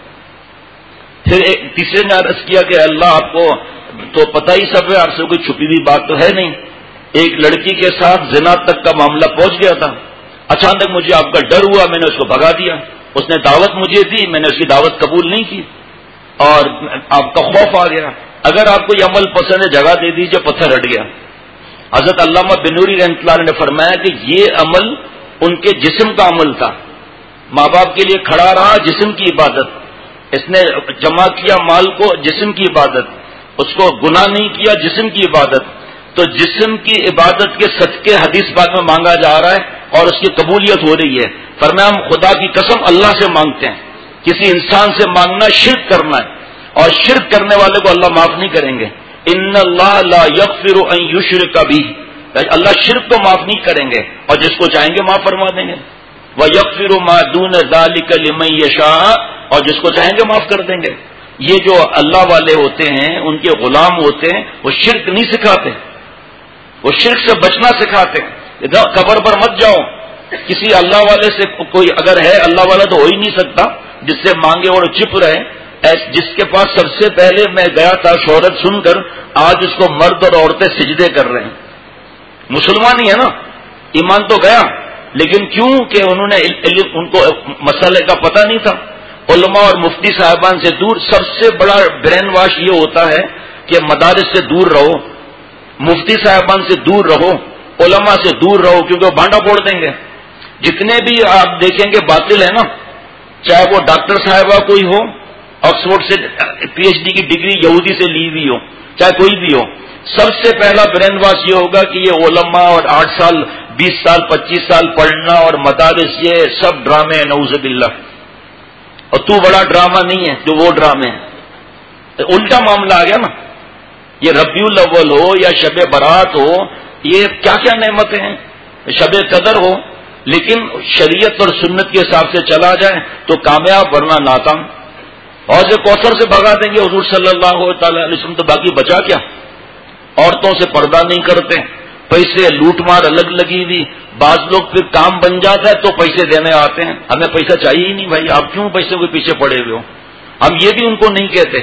پھر تیسرے نے عرض کیا کہ اللہ آپ کو تو پتہ ہی سب ہے، آپ سے کوئی چھپی ہوئی بات تو ہے نہیں، ایک لڑکی کے ساتھ زنا تک کا معاملہ پہنچ گیا تھا، اچانک مجھے آپ کا ڈر ہوا، میں نے اس کو بھگا دیا، اس نے دعوت مجھے دی، میں نے اس کی دعوت قبول نہیں کی اور آپ کا خوف آ گیا، اگر آپ کو یہ عمل پسند ہے جگہ دے دیجئے۔ پتھر ہٹ گیا۔ حضرت علامہ بن نوری رحمۃ اللہ علیہ نے فرمایا کہ یہ عمل ان کے جسم کا عمل تھا، ماں باپ کے لیے کھڑا رہا، جسم کی عبادت، اس نے جمع کیا مال کو، جسم کی عبادت، اس کو گناہ نہیں کیا، جسم کی عبادت، تو جسم کی عبادت کے صدقے حدیث پاک میں مانگا جا رہا ہے اور اس کی قبولیت ہو رہی ہے۔ فرمایا ہم خدا کی قسم اللہ سے مانگتے ہیں، کسی انسان سے مانگنا شرک کرنا ہے، اور شرک کرنے والے کو اللہ معاف نہیں کریں گے۔ ان اللہ لا یغفر ان یشرک بہ، اللہ شرک کو معاف نہیں کریں گے اور جس کو چاہیں گے معاف فرما دیں گے۔ وَيَغْفِرُ مَا دُونَ ذَلِكَ لِمَن يَشَاءُ، اور جس کو چاہیں گے معاف کر دیں گے۔ یہ جو اللہ والے ہوتے ہیں ان کے غلام ہوتے ہیں، وہ شرک نہیں سکھاتے، وہ شرک سے بچنا سکھاتے ہیں۔ قبر پر مت جاؤ، کسی اللہ والے سے کوئی اگر ہے، اللہ والا تو ہو ہی نہیں سکتا جس سے مانگے اور چپ رہے، جس کے پاس سب سے پہلے میں گیا تھا شہرت سن کر، آج اس کو مرد اور عورتیں سجدے کر رہے ہیں۔ مسلمان ہی ہے نا، ایمان تو گیا، لیکن کیوں کہ انہوں نے ان کو مسئلے کا پتہ نہیں تھا۔ علماء اور مفتی صاحبان سے دور، سب سے بڑا برین واش یہ ہوتا ہے کہ مدارس سے دور رہو، مفتی صاحبان سے دور رہو، علماء سے دور رہو، کیونکہ وہ بانڈا پھوڑ دیں گے۔ جتنے بھی آپ دیکھیں گے باطل ہے نا، چاہے وہ ڈاکٹر صاحبہ کوئی ہو، آکسفورڈ سے پی ایچ ڈی کی ڈگری یہودی سے لی ہوئی ہو، چاہے کوئی بھی ہو، سب سے پہلا برین واش یہ ہوگا کہ یہ علماء اور 8 سال 20 سال 25 سال پڑھنا اور مدارس یہ سب ڈرامے ہیں، نعوذ باللہ، اور تو بڑا ڈرامہ نہیں ہے جو وہ ڈرامے ہیں۔ الٹا معاملہ آ گیا نا، یہ ربیع الاول ہو یا شب برات ہو، یہ کیا کیا نعمتیں ہیں، شب قدر ہو، لیکن شریعت اور سنت کے حساب سے چلا جائے تو کامیاب ورنہ ناکام۔ اور جو کوثر سے بھگا دیں گے حضور صلی اللہ تعالی علیہ وسلم، تو باقی بچا کیا؟ عورتوں سے پردہ نہیں کرتے، پیسے لوٹ مار الگ لگی ہوئی، بعض لوگ پھر کام بن جاتا ہے تو پیسے دینے آتے ہیں، ہمیں پیسہ چاہیے ہی نہیں بھائی، آپ کیوں پیسے کے پیچھے پڑے ہوئے ہو؟ ہم یہ بھی ان کو نہیں کہتے،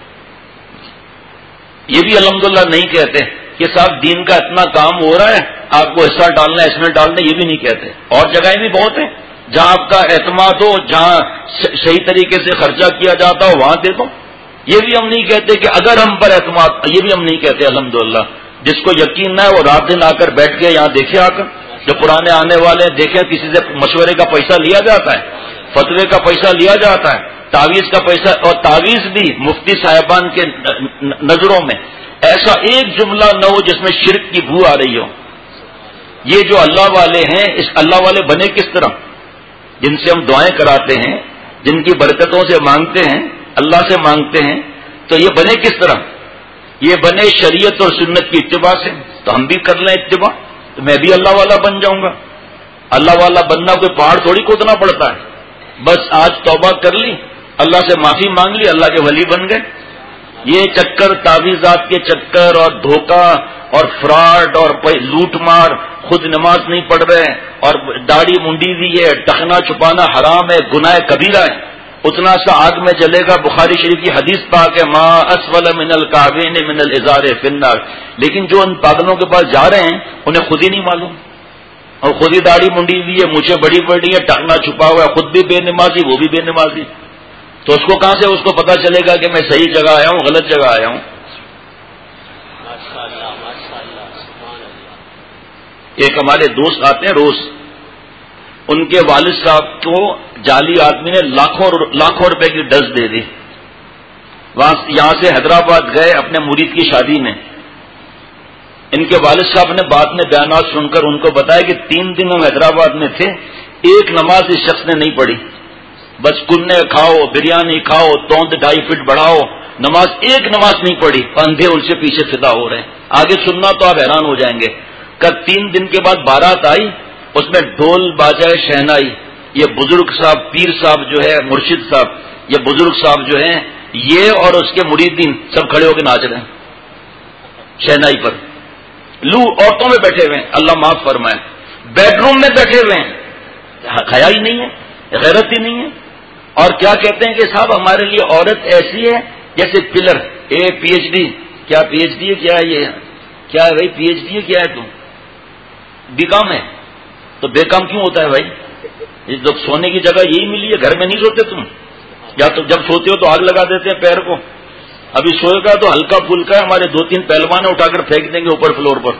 یہ بھی الحمدللہ نہیں کہتے کہ صاحب دین کا اتنا کام ہو رہا ہے، آپ کو حصہ ڈالنا ہے، اس میں ڈالنا ہے، یہ بھی نہیں کہتے۔ اور جگہیں بھی بہت ہیں جہاں آپ کا اعتماد ہو، جہاں صحیح طریقے سے خرچہ کیا جاتا ہو وہاں دے دو، یہ بھی ہم نہیں کہتے کہ اگر ہم پر اعتماد، یہ بھی ہم نہیں کہتے الحمدللہ۔ جس کو یقین نہ ہے وہ رات دن آ کر بیٹھ کے یہاں دیکھے، آ کر جو پرانے آنے والے ہیں دیکھیں، کسی سے مشورے کا پیسہ لیا جاتا ہے، فتوے کا پیسہ لیا جاتا ہے، تعویذ کا پیسہ، اور تعویذ بھی مفتی صاحبان کے نظروں میں ایسا ایک جملہ نہ ہو جس میں شرک کی بو آ رہی ہو، یہ جو اللہ والے ہیں، اس اللہ والے بنے کس طرح؟ جن سے ہم دعائیں کراتے ہیں، جن کی برکتوں سے مانگتے ہیں، اللہ سے مانگتے ہیں، تو یہ بنے کس طرح؟ یہ بنے شریعت اور سنت کی اتباع سے. تو ہم بھی کر لیں اتباع، تو میں بھی اللہ والا بن جاؤں گا. اللہ والا بننا کوئی پہاڑ تھوڑی کودنا پڑتا ہے. بس آج توبہ کر لی، اللہ سے معافی مانگ لی، اللہ کے ولی بن گئے. یہ چکر، تعویذات کے چکر اور دھوکہ اور فراڈ اور لوٹ مار، خود نماز نہیں پڑھ رہے اور داڑھی منڈی بھی ہے، ٹخنا چھپانا حرام ہے، گناہ کبیرہ ہے، اتنا سا آگ میں جلے گا. بخاری شریف کی حدیث پاک ہے، ما اسفل من الکعبین من الازار فی النار. لیکن جو ان پاگلوں کے پاس جا رہے ہیں انہیں خود ہی نہیں معلوم، اور خود ہی داڑھی منڈی ہوئی ہے، مونچھیں بڑی بڑی ہے، ٹخنا چھپا ہوا ہے، خود بھی بے نمازی، وہ بھی بے نمازی. تو اس کو کہاں سے اس کو پتا چلے گا کہ میں صحیح جگہ آیا ہوں غلط جگہ آیا ہوں؟ ایک ہمارے دوست آتے ہیں روز، ان کے والد صاحب کو جعلی آدمی نے لاکھوں روپے کی ڈز دے دی. یہاں سے حیدرآباد گئے اپنے مرید کی شادی میں. ان کے والد صاحب نے بعد میں بیانات سن کر ان کو بتایا کہ 3 دن ہم حیدرآباد میں تھے، ایک نماز اس شخص نے نہیں پڑھی. بس کنے کھاؤ، بریانی کھاؤ، توند 2.5 فٹ بڑھاؤ، نماز ایک نماز نہیں پڑھی. اندھے ان سے پیچھے فدا ہو رہے ہیں. آگے سننا تو آپ حیران ہو جائیں گے. کل 3 دن کے بعد بارات آئی، اس میں ڈھول باجائے شہنائی. یہ بزرگ صاحب، پیر صاحب جو ہے، مرشد صاحب، یہ بزرگ صاحب جو ہیں، یہ اور اس کے مریدین سب کھڑے ہو کے ناچ رہے ہیں شہنائی پر. لو عورتوں میں بیٹھے ہوئے ہیں، اللہ معاف فرمائے، بیڈ روم میں بیٹھے ہوئے ہیں. حیا ہی نہیں ہے، غیرت ہی نہیں ہے. اور کیا کہتے ہیں کہ صاحب ہمارے لیے عورت ایسی ہے جیسے پلر. پی ایچ ڈی، کیا پی ایچ ڈی ہے؟ کیا ہے یہ؟ کیا ہے بھائی پی ایچ ڈی ہے؟ کیا ہے؟ تم بی کام ہے تو بے کام کیوں ہوتا ہے بھائی؟ یہ سونے کی جگہ یہی ملی ہے، گھر میں نہیں سوتے تم؟ یا تو جب سوتے ہو تو آگ لگا دیتے ہیں پیر کو. ابھی سوئے گا تو ہلکا پھلکا ہے، ہمارے 2-3 پہلوان اٹھا کر پھینک دیں گے اوپر فلور پر.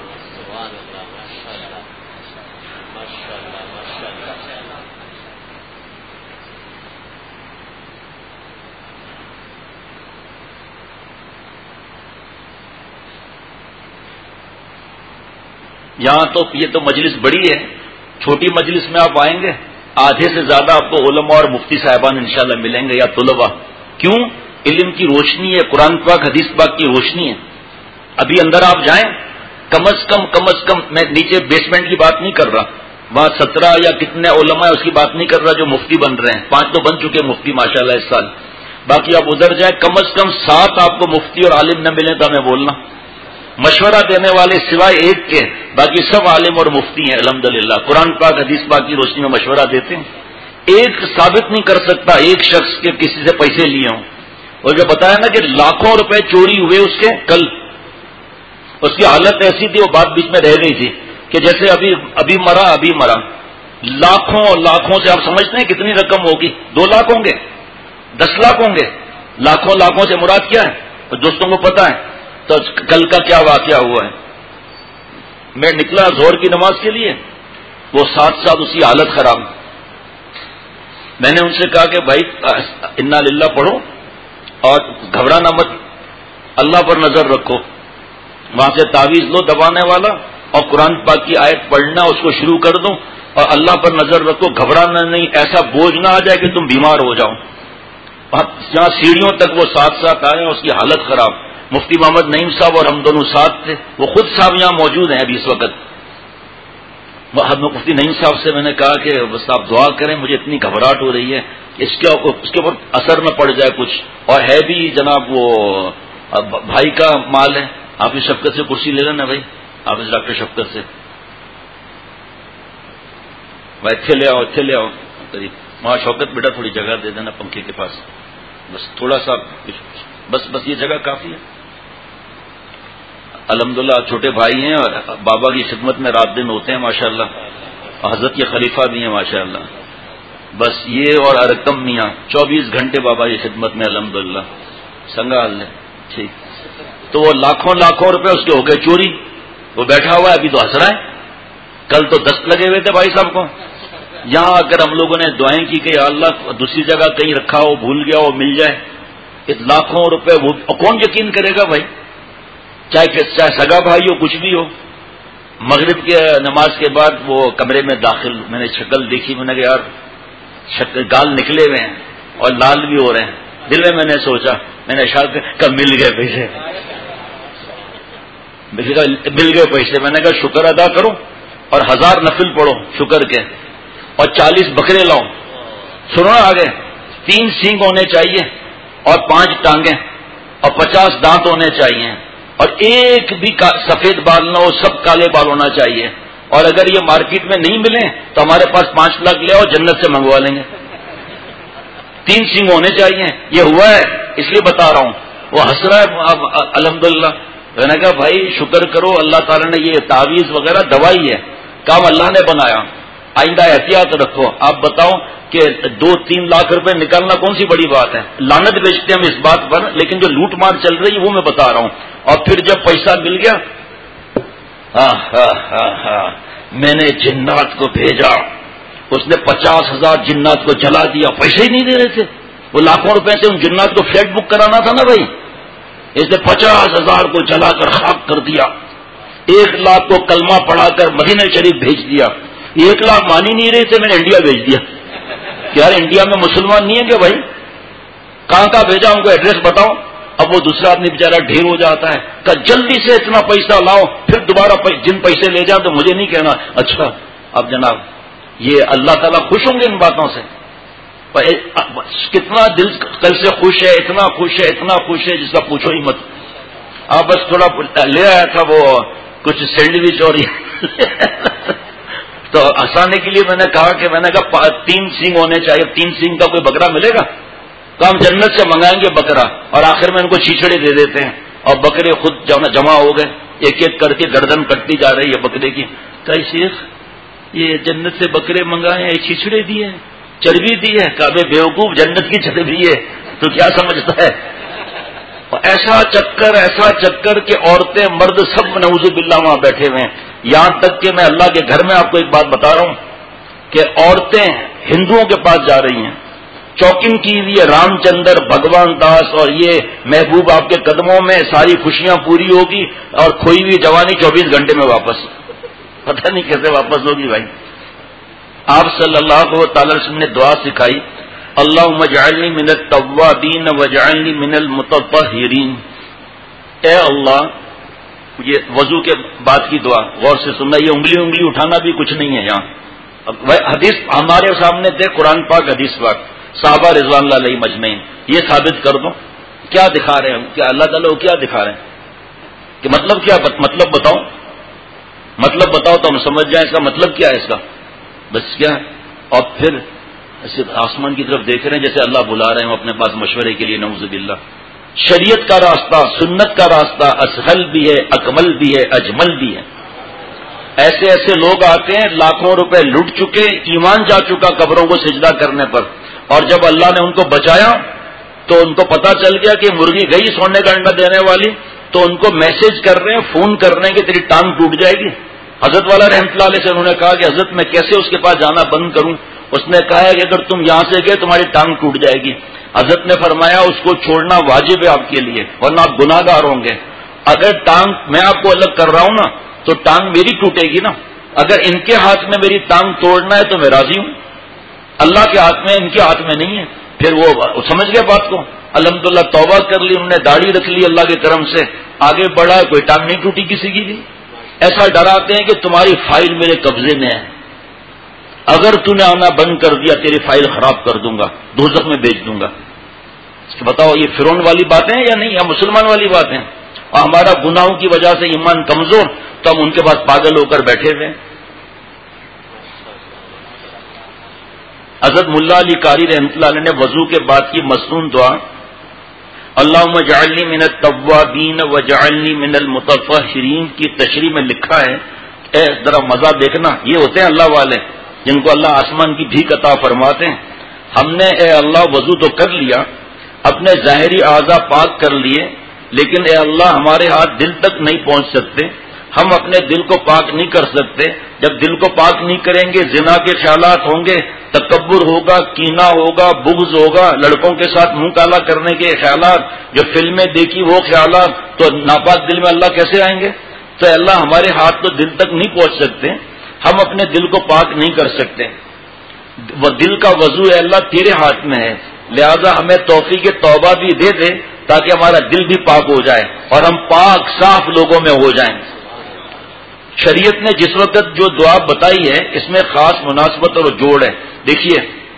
یہاں تو یہ تو مجلس بڑی ہے، چھوٹی مجلس میں آپ آئیں گے آدھے سے زیادہ آپ کو علماء اور مفتی صاحبان انشاءاللہ ملیں گے یا طلباء. کیوں؟ علم کی روشنی ہے، قرآن پاک حدیث پاک کی روشنی ہے. ابھی اندر آپ جائیں، کم از کم میں نیچے بیسمنٹ کی بات نہیں کر رہا، وہاں 17 یا کتنے علماء ہے اس کی بات نہیں کر رہا جو مفتی بن رہے ہیں. 5 تو بن چکے مفتی ماشاءاللہ اس سال. باقی آپ ادھر جائیں، کم از کم 7 آپ کو مفتی اور عالم نہ ملیں تو ہمیں بولنا. مشورہ دینے والے سوائے ایک کے باقی سب عالم اور مفتی ہیں الحمدللہ. قرآن پاک حدیث پاک کی روشنی میں مشورہ دیتے ہیں. ایک ثابت نہیں کر سکتا ایک شخص کے کسی سے پیسے لیے ہوں. اور جو بتایا نا کہ لاکھوں روپے چوری ہوئے اس کے، کل اس کی حالت ایسی تھی، وہ بات بیچ میں رہ گئی تھی کہ جیسے ابھی مرا. لاکھوں سے آپ سمجھتے ہیں کتنی رقم ہوگی؟ 2 لاکھ ہوں گے، 10 لاکھ ہوں گے. لاکھوں سے مراد کیا ہے؟ تو دوستوں کو پتا ہے. تو کل کا کیا واقعہ ہوا ہے؟ میں نکلا ظہر کی نماز کے لیے، وہ ساتھ اسی حالت خراب. میں نے ان سے کہا کہ بھائی انا للہ پڑھو اور گھبرانا مت، اللہ پر نظر رکھو. وہاں سے تعویذ لو دبانے والا اور قرآن پاک کی آیت پڑھنا، اس کو شروع کر دو اور اللہ پر نظر رکھو. گھبرانا نہیں، ایسا بوجھ نہ آ جائے کہ تم بیمار ہو جاؤ. جہاں سیڑھیوں تک وہ ساتھ آئے، اس کی حالت خراب. مفتی محمد نعیم صاحب اور ہم دونوں ساتھ تھے. وہ خود صاحب یہاں موجود ہیں ابھی اس وقت. مفتی نعیم صاحب سے میں نے کہا کہ بس آپ دعا کریں، مجھے اتنی گھبراہٹ ہو رہی ہے اس کے اوپر اثر نہ پڑ جائے کچھ. اور ہے بھی جناب وہ بھائی کا مال ہے. آپ اس شفقت سے کرسی لے لینا بھائی، آپ اس ڈاکٹر شفقت سے بھائی اتھے لے آؤ قریب. وہاں شوکت بیٹا تھوڑی جگہ دے دینا پنکھے کے پاس، بس تھوڑا سا، بس یہ جگہ کافی ہے. الحمدللہ چھوٹے بھائی ہیں اور بابا کی خدمت میں رات دن ہوتے ہیں ماشاءاللہ، اور حضرت کے خلیفہ بھی ہیں ماشاءاللہ. بس یہ اور ارکم میاں 24 گھنٹے بابا کی خدمت میں الحمدللہ. سنگا حال ہے ٹھیک. تو وہ لاکھوں روپے اس کے ہو گئے چوری. وہ بیٹھا ہوا ہے ابھی تو ہنس رہا ہے. کل تو 10 لگے ہوئے تھے بھائی صاحب کو. یہاں آ کر ہم لوگوں نے دعائیں کی کہ یا اللہ دوسری جگہ کہیں رکھا ہو، بھول گیا ہو، مل جائے. لاکھوں روپے وہ کون یقین کرے گا بھائی؟ چاہے سگا بھائی ہو، کچھ بھی ہو. مغرب کے نماز کے بعد وہ کمرے میں داخل، میں نے شکل دیکھی، میں نے کہا یار گال نکلے ہوئے ہیں اور لال بھی ہو رہے ہیں. دل میں نے سوچا، میں نے اشارہ کب مل گئے پیسے، مل گئے پیسے. میں نے کہا شکر ادا کرو اور 1000 نفل پڑھو شکر کے، اور 40 بکرے لاؤ. سنو آگے، 3 سینگ ہونے چاہیے اور 5 ٹانگیں اور 50 دانت ہونے چاہیے، اور ایک بھی سفید بال نہ ہو، سب کالے بال ہونا چاہیے. اور اگر یہ مارکیٹ میں نہیں ملے تو ہمارے پاس 5 لاکھ لے آؤ، جنت سے منگوا لیں گے. 3 سینگ ہونے چاہیے. یہ ہوا ہے اس لیے بتا رہا ہوں. وہ ہنس رہا ہے الحمدللہ. میں نے کہا بھائی شکر کرو، اللہ تعالیٰ نے یہ تعویذ وغیرہ دوائی ہے، کام اللہ نے بنایا، آئندہ احتیاط رکھو. آپ بتاؤ کہ 2-3 لاکھ روپے نکالنا کون سی بڑی بات ہے؟ لعنت بیچتے ہم اس بات پر، لیکن جو لوٹ مار چل رہی ہے وہ میں بتا رہا ہوں. اور پھر جب پیسہ مل گیا، میں نے جنات کو بھیجا، اس نے 50,000 جنات کو جلا دیا. پیسے ہی نہیں دے رہے تھے، وہ لاکھوں روپے سے ان جنات کو فلیٹ بک کرانا تھا نا بھائی. اس نے 50,000 کو جلا کر خاک کر دیا. 1 لاکھ کو کلمہ پڑھا کر مدینہ شریف بھیج دیا. 1 لاکھ مان ہی نہیں رہے تھے، میں نے انڈیا بھیج دیا. یار انڈیا میں مسلمان نہیں ہے کیا بھائی؟ کہاں بھیجا، ان کو ایڈریس بتاؤ. اب وہ دوسرا آدمی بیچارہ ڈھیر ہو جاتا ہے کہ جلدی سے اتنا پیسہ لاؤ، پھر دوبارہ جن پیسے لے جاؤ تو مجھے نہیں کہنا. اچھا اب جناب یہ اللہ تعالیٰ خوش ہوں گے ان باتوں سے؟ کتنا دل کل سے خوش ہے، اتنا خوش ہے، اتنا خوش ہے جس کا پوچھو ہی مت. آپ بس تھوڑا لے آیا تھا وہ کچھ سینڈوچ اور تو ہنسانے کے لیے میں نے کہا 3 سینگ ہونے چاہیے. 3 سینگ کا کوئی بکرا ملے گا تو ہم جنت سے منگائیں گے بکرا، اور آخر میں ان کو چھیچڑے دے دیتے ہیں اور بکرے خود جمع ہو گئے، ایک ایک کر کے گردن کٹتی جا رہی ہے بکرے کی. کہ شیخ یہ جنت سے بکرے منگائے ہیں، چھیچڑے دیے ہیں، چربی دی ہے. کعبے بیوقوف، جنت کی چربی ہے تو کیا سمجھتا ہے؟ ایسا چکر کہ عورتیں مرد سب نعوذ باللہ وہاں بیٹھے ہوئے ہیں. یہاں تک کہ میں اللہ کے گھر میں آپ کو ایک بات بتا رہا ہوں کہ عورتیں ہندوؤں کے پاس جا رہی ہیں، چوکنگ کی ہوئی ہے رام چندر بھگوان داس، اور یہ محبوب آپ کے قدموں میں ساری خوشیاں پوری ہوگی اور کھوئی ہوئی جوانی 24 گھنٹے میں واپس. پتہ نہیں کیسے واپس ہوگی بھائی. آپ صلی اللہ تعالی وسلم نے دعا سکھائی، اللہم اجعلنی من التوابین واجعلنی من المتطہرین. اے اللہ، یہ وضو کے بعد کی دعا غور سے سننا، یہ انگلی اٹھانا بھی کچھ نہیں ہے یہاں. حدیث ہمارے سامنے تھے، قرآن پاک حدیث پاک، صحابہ رضوان اللہ علیہ مجمعین. یہ ثابت کر دو کیا دکھا رہے ہیں، کیا اللہ تعالیٰ کیا دکھا رہے ہیں کہ مطلب کیا؟ مطلب بتاؤ تو ہم سمجھ جائیں اس کا مطلب کیا ہے اس کا. بس کیا ہے؟ اور پھر آسمان کی طرف دیکھ رہے ہیں جیسے اللہ بلا رہے ہیں اپنے پاس مشورے کے لیے. نعوذ باللہ. شریعت کا راستہ، سنت کا راستہ اسہل بھی ہے، اکمل بھی ہے، اجمل بھی ہے. ایسے لوگ آتے ہیں لاکھوں روپے لٹ چکے، ایمان جا چکا قبروں کو سجدہ کرنے پر، اور جب اللہ نے ان کو بچایا تو ان کو پتا چل گیا کہ مرغی گئی سونے کا انڈا دینے والی، تو ان کو میسج کر رہے ہیں، فون کر رہے ہیں کہ تیری ٹانگ ٹوٹ جائے گی. حضرت والا رحمۃ اللہ علیہ سے انہوں نے کہا کہ حضرت میں کیسے اس کے پاس جانا بند کروں؟ اس نے کہا ہے کہ اگر تم یہاں سے گئے تمہاری ٹانگ ٹوٹ جائے گی. حضرت نے فرمایا اس کو چھوڑنا واجب ہے آپ کے لیے، ورنہ آپ گناہ گار ہوں گے. اگر ٹانگ میں آپ کو الگ کر رہا ہوں نا تو ٹانگ میری ٹوٹے گی نا. اگر ان کے ہاتھ میں میری ٹانگ توڑنا ہے تو میں راضی ہوں، اللہ کے ہاتھ میں، ان کے ہاتھ میں نہیں ہے. پھر وہ سمجھ گئے بات کو، الحمدللہ توبہ کر لی، انہوں نے داڑھی رکھ لی، اللہ کے کرم سے آگے بڑھا، کوئی ٹانگ نہیں ٹوٹی کسی کی بھی. ایسا ڈراتے ہیں کہ تمہاری فائل میرے قبضے میں ہے، اگر تو نے آنا بند کر دیا تیری فائل خراب کر دوں گا، دوزخ میں بیچ دوں گا. بتاؤ یہ فرعون والی باتیں ہیں یا نہیں، یا مسلمان والی باتیں ہیں؟ اور ہمارا گناہوں کی وجہ سے ایمان کمزور، تو ہم ان کے پاس پاگل ہو کر بیٹھے ہوئے. حضرت ملا علی قاری رحمۃ اللہ علیہ نے وضو کے بعد کی مصنون دعا اللہم اجعلنی من التوابین واجعلنی من المتطہرین کی تشریح میں لکھا ہے، اے ذرا مزہ دیکھنا، یہ ہوتے ہیں اللہ والے جن کو اللہ آسمان کی بھیک عطا فرماتے ہیں. ہم نے اے اللہ وضو تو کر لیا، اپنے ظاہری اعضاء پاک کر لیے، لیکن اے اللہ ہمارے ہاتھ دل تک نہیں پہنچ سکتے، ہم اپنے دل کو پاک نہیں کر سکتے. جب دل کو پاک نہیں کریں گے زنا کے خیالات ہوں گے، تکبر ہوگا، کینہ ہوگا، بغض ہوگا، لڑکوں کے ساتھ منہ کالا کرنے کے خیالات، جو فلمیں دیکھی وہ خیالات، تو ناپاک دل میں اللہ کیسے آئیں گے؟ تو اے اللہ ہمارے ہاتھ تو دل تک نہیں پہنچ سکتے، ہم اپنے دل کو پاک نہیں کر سکتے، وہ دل کا وضو اے اللہ تیرے ہاتھ میں ہے، لہذا ہمیں توفیق توبہ بھی دے دے تاکہ ہمارا دل بھی پاک ہو جائے اور ہم پاک صاف لوگوں میں ہو جائیں۔ شریعت نے جس وقت جو دعا بتائی ہے اس میں خاص مناسبت اور جوڑ ہے۔ دیکھیے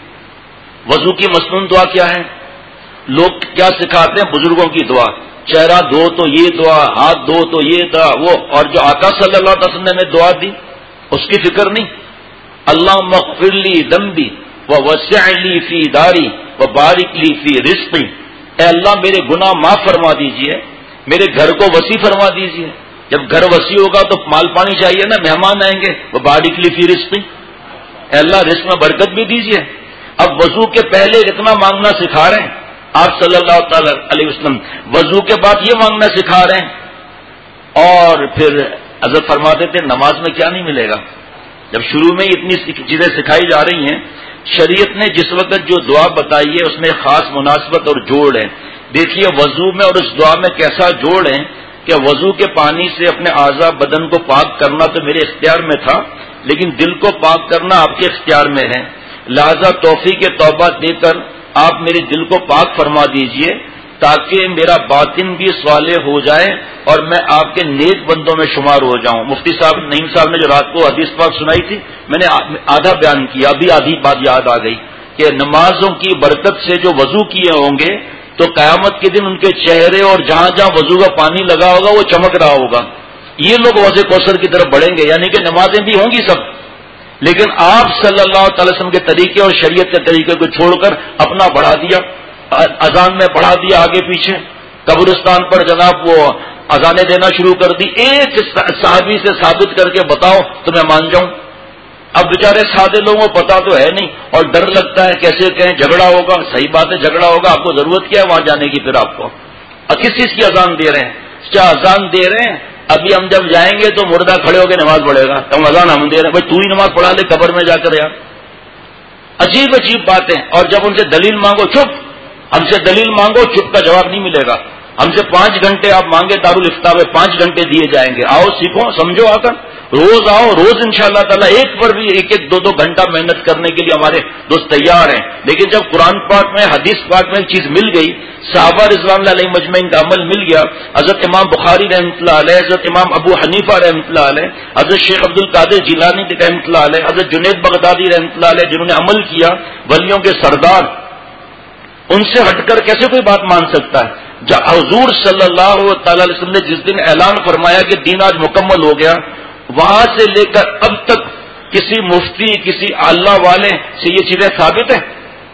وضو کی مسنون دعا کیا ہے، لوگ کیا سکھاتے ہیں، بزرگوں کی دعا، چہرہ دھو تو یہ دعا، ہاتھ دھو تو یہ دعا، وہ اور جو آقا صلی اللہ علیہ وسلم نے دعا دی اس کی فکر نہیں۔ اللہم اغفر لی ذنبی ووسع لی فی داری وبارک لی فی رزقی، اے اللہ میرے گناہ معاف فرما دیجئے، میرے گھر کو وسیع فرما دیجئے، جب گھر وسیع ہوگا تو مال پانی چاہیے نا، مہمان آئیں گے، وبارک لی فی رزقی، اے اللہ رزق میں برکت بھی دیجئے۔ اب وضو کے پہلے اتنا مانگنا سکھا رہے ہیں آپ صلی اللہ تعالی علیہ وسلم، وضو کے بعد یہ مانگنا سکھا رہے ہیں، اور پھر حضرت فرماتے تھے نماز میں کیا نہیں ملے گا، جب شروع میں اتنی چیزیں سکھائی جا رہی ہیں۔ شریعت نے جس وقت جو دعا بتائی ہے اس میں خاص مناسبت اور جوڑ ہے۔ دیکھیے وضو میں اور اس دعا میں کیسا جوڑ ہے کہ وضو کے پانی سے اپنے اعضاء بدن کو پاک کرنا تو میرے اختیار میں تھا، لیکن دل کو پاک کرنا آپ کے اختیار میں ہے، لہذا توفیق توبہ دے کر آپ میرے دل کو پاک فرما دیجئے تاکہ میرا باطن بھی صالح ہو جائے اور میں آپ کے نیک بندوں میں شمار ہو جاؤں۔ مفتی صاحب نعیم صاحب نے جو رات کو حدیث پاک سنائی تھی میں نے آدھا بیان کیا، ابھی آدھی بات یاد آ گئی کہ نمازوں کی برکت سے جو وضو کیے ہوں گے تو قیامت کے دن ان کے چہرے اور جہاں جہاں وضو کا پانی لگا ہوگا وہ چمک رہا ہوگا، یہ لوگ حوض کوثر کی طرف بڑھیں گے، یعنی کہ نمازیں بھی ہوں گی سب، لیکن آپ صلی اللہ تعالی وسلم کے طریقے اور شریعت کے طریقے کو چھوڑ کر اپنا بڑھا دیا، اذان میں بڑھا دیا آگے پیچھے، قبرستان پر جناب وہ اذانیں دینا شروع کر دی، ایک صحابی سے ثابت کر کے بتاؤ تو میں مان جاؤں۔ اب بیچارے سادے لوگوں کو پتا تو ہے نہیں اور ڈر لگتا ہے کیسے کہیں جھگڑا ہوگا، صحیح بات ہے جھگڑا ہوگا، آپ کو ضرورت کیا ہے وہاں جانے کی، پھر آپ کو کس چیز کی اذان دے رہے ہیں، کیا اذان دے رہے ہیں ابھی ہم جب جائیں گے تو مردہ کھڑے ہو کے نماز پڑھے گا، ہم اذان ہم دے رہے ہیں، بھائی تو ہی نماز پڑھا لے قبر میں جا کر یار، عجیب عجیب باتیں، اور جب ان سے دلیل مانگو چپ، ہم سے دلیل مانگو چپ کا جواب نہیں ملے گا، ہم سے 5 گھنٹے آپ مانگے دارالفتاء میں 5 گھنٹے دیے جائیں گے، آؤ سیکھو سمجھو آ کر، روز آؤ، روز انشاءاللہ تعالیٰ ایک پر بھی ایک 2 گھنٹہ محنت کرنے کے لیے ہمارے دوست تیار ہیں، لیکن جب قرآن پاک میں حدیث پاک میں ایک چیز مل گئی، صحابہ رضوان اللہ علیہ مجمعین کا عمل مل گیا، حضرت امام بخاری رحمۃ اللہ علیہ، حضرت امام ابو حنیفہ رحمۃ اللہ علیہ، حضرت شیخ عبد القادر جیلانی رحمۃ اللہ علیہ، حضرت جنید بغدادی رحمۃ اللہ علیہ، جنہوں نے عمل کیا، ولیوں کے سردار، ان سے ہٹ کر کیسے کوئی بات مان سکتا ہے؟ حضور صلی اللہ تعالی علیہ وسلم نے جس دن اعلان فرمایا کہ دین آج مکمل ہو گیا، وہاں سے لے کر اب تک کسی مفتی کسی اللہ والے سے یہ چیزیں ثابت ہیں؟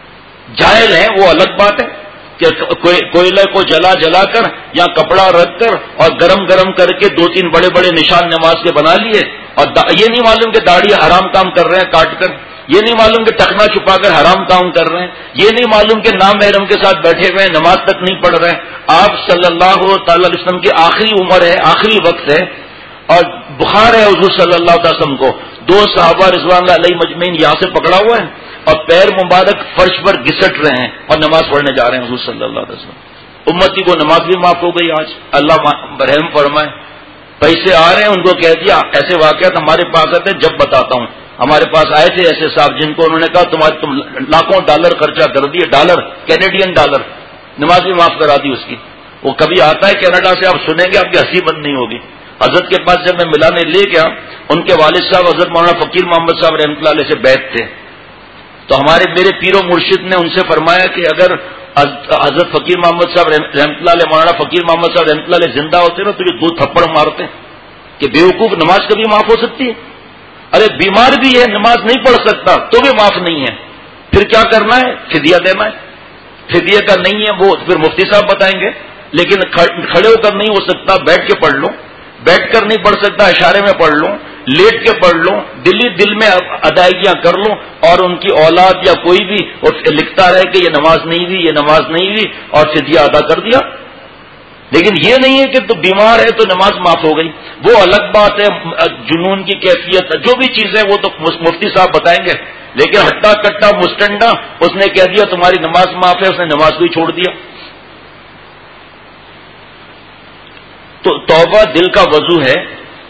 جاہل ہیں وہ الگ بات ہے کہ کوئلے کو جلا کر یا کپڑا رکھ کر اور گرم کر کے 2-3 بڑے بڑے نشان نماز کے بنا لیے، اور یہ نہیں معلوم کہ داڑھی حرام کام کر رہے ہیں کاٹ کر، یہ نہیں معلوم کہ ٹکنا چھپا کر حرام کام کر رہے ہیں، یہ نہیں معلوم کہ نامحرم کے ساتھ بیٹھے ہوئے ہیں نماز تک نہیں پڑھ رہے ہیں۔ آپ صلی اللہ تعالی علیہ وسلم کی آخری عمر ہے، آخری وقت ہے، اور بخار ہے حضور صلی اللہ علیہ وسلم کو، 2 صحابہ رضوان اللہ علیہ مجمعین یہاں سے پکڑا ہوا ہے اور پیر مبارک فرش پر گھسٹ رہے ہیں اور نماز پڑھنے جا رہے ہیں حضور صلی اللہ علیہ وسلم۔ امتی کو نماز بھی معاف ہو گئی، آج اللہ رحم فرمائے، پیسے آ رہے ہیں ان کو کہہ دیا، ایسے واقعات ہمارے پاس آتے ہیں جب بتاتا ہوں، ہمارے پاس آئے تھے ایسے صاحب جن کو انہوں نے کہا تم لاکھوں ڈالر خرچہ کر دیے، ڈالر کینیڈین ڈالر، نماز بھی معاف کرا دی اس کی۔ وہ کبھی آتا ہے کینیڈا سے، آپ سنیں گے آپ کی ہنسی بند نہیں ہوگی۔ حضرت کے پاس جب میں ملانے لے گیا، ان کے والد صاحب حضرت مولانا فقیر محمد صاحب رحمۃ اللہ علیہ سے بیعت تھے، تو میرے پیر و مرشد نے ان سے فرمایا کہ اگر حضرت فقیر محمد صاحب رحمۃ اللہ علیہ مولانا فقیر محمد صاحب رحمۃ اللہ علیہ زندہ ہوتے نا تو یہ 2 تھپڑ مارتے کہ بیوقوف نماز کبھی معاف ہو سکتی ہے؟ ارے بیمار بھی ہے نماز نہیں پڑھ سکتا تو بھی معاف نہیں ہے، پھر کیا کرنا ہے؟ فدیہ دینا ہے، فدیہ کا نہیں ہے وہ پھر مفتی صاحب بتائیں گے، لیکن کھڑے ہو کر نہیں ہو سکتا، بیٹھ کے پڑھ لو، بیٹھ کر نہیں پڑھ سکتا اشارے میں پڑھ لوں، لیٹ کے پڑھ لوں، دل میں ادائیگیاں کر لوں، اور ان کی اولاد یا کوئی بھی لکھتا رہے کہ یہ نماز نہیں ہوئی، یہ نماز نہیں ہوئی، اور فدیہ ادا کر دیا۔ لیکن یہ نہیں ہے کہ تو بیمار ہے تو نماز معاف ہو گئی، وہ الگ بات ہے، جنون کی کیفیت جو بھی چیز ہے وہ تو مفتی صاحب بتائیں گے، لیکن ہٹا کٹا مستنڈا اس نے کہہ دیا تمہاری نماز معاف ہے، اس نے نماز کو ہی چھوڑ دیا۔ تو توبہ دل کا وضو ہے،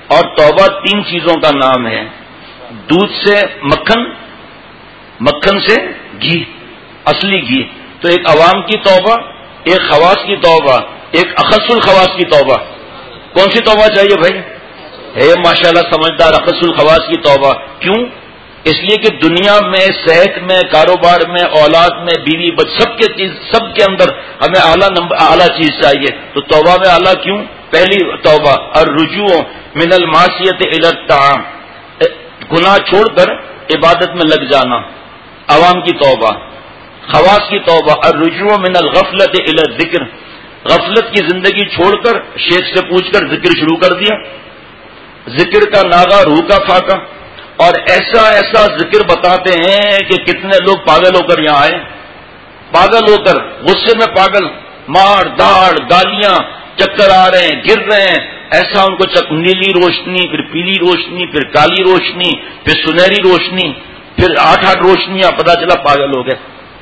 اور توبہ 3 چیزوں کا نام ہے، دودھ سے مکھن، مکھن سے گھی، اصلی گھی. تو ایک عوام کی توبہ، ایک خواص کی توبہ، ایک اخص الخواص کی توبہ. کون سی توبہ چاہیے بھائی؟ ہے ماشاءاللہ سمجھدار، اخص الخواص کی توبہ. کیوں؟ اس لیے کہ دنیا میں، صحت میں، کاروبار میں، اولاد میں، بیوی سب کے اندر ہمیں اعلیٰ چیز چاہیے. تو توبہ میں اعلیٰ کیوں؟ پہلی توبہ الرجوع من المعصیت الی الطاعہ، گناہ چھوڑ کر عبادت میں لگ جانا، عوام کی توبہ. خواص کی توبہ الرجوع من الغفلۃ الی الذکر، غفلت کی زندگی چھوڑ کر شیخ سے پوچھ کر ذکر شروع کر دیا، ذکر کا ناغہ روح کا فاقہ. اور ایسا ایسا ذکر بتاتے ہیں کہ کتنے لوگ پاگل ہو کر یہاں آئے، پاگل ہو کر، غصے میں پاگل، مار داڑ، گالیاں، چکر آ رہے ہیں، گر رہے ہیں. ایسا ان کو نیلی روشنی، پھر پیلی روشنی، پھر کالی روشنی، پھر سنہری روشنی، پھر 8 روشنیاں، پتہ چلا پاگل ہو گئے.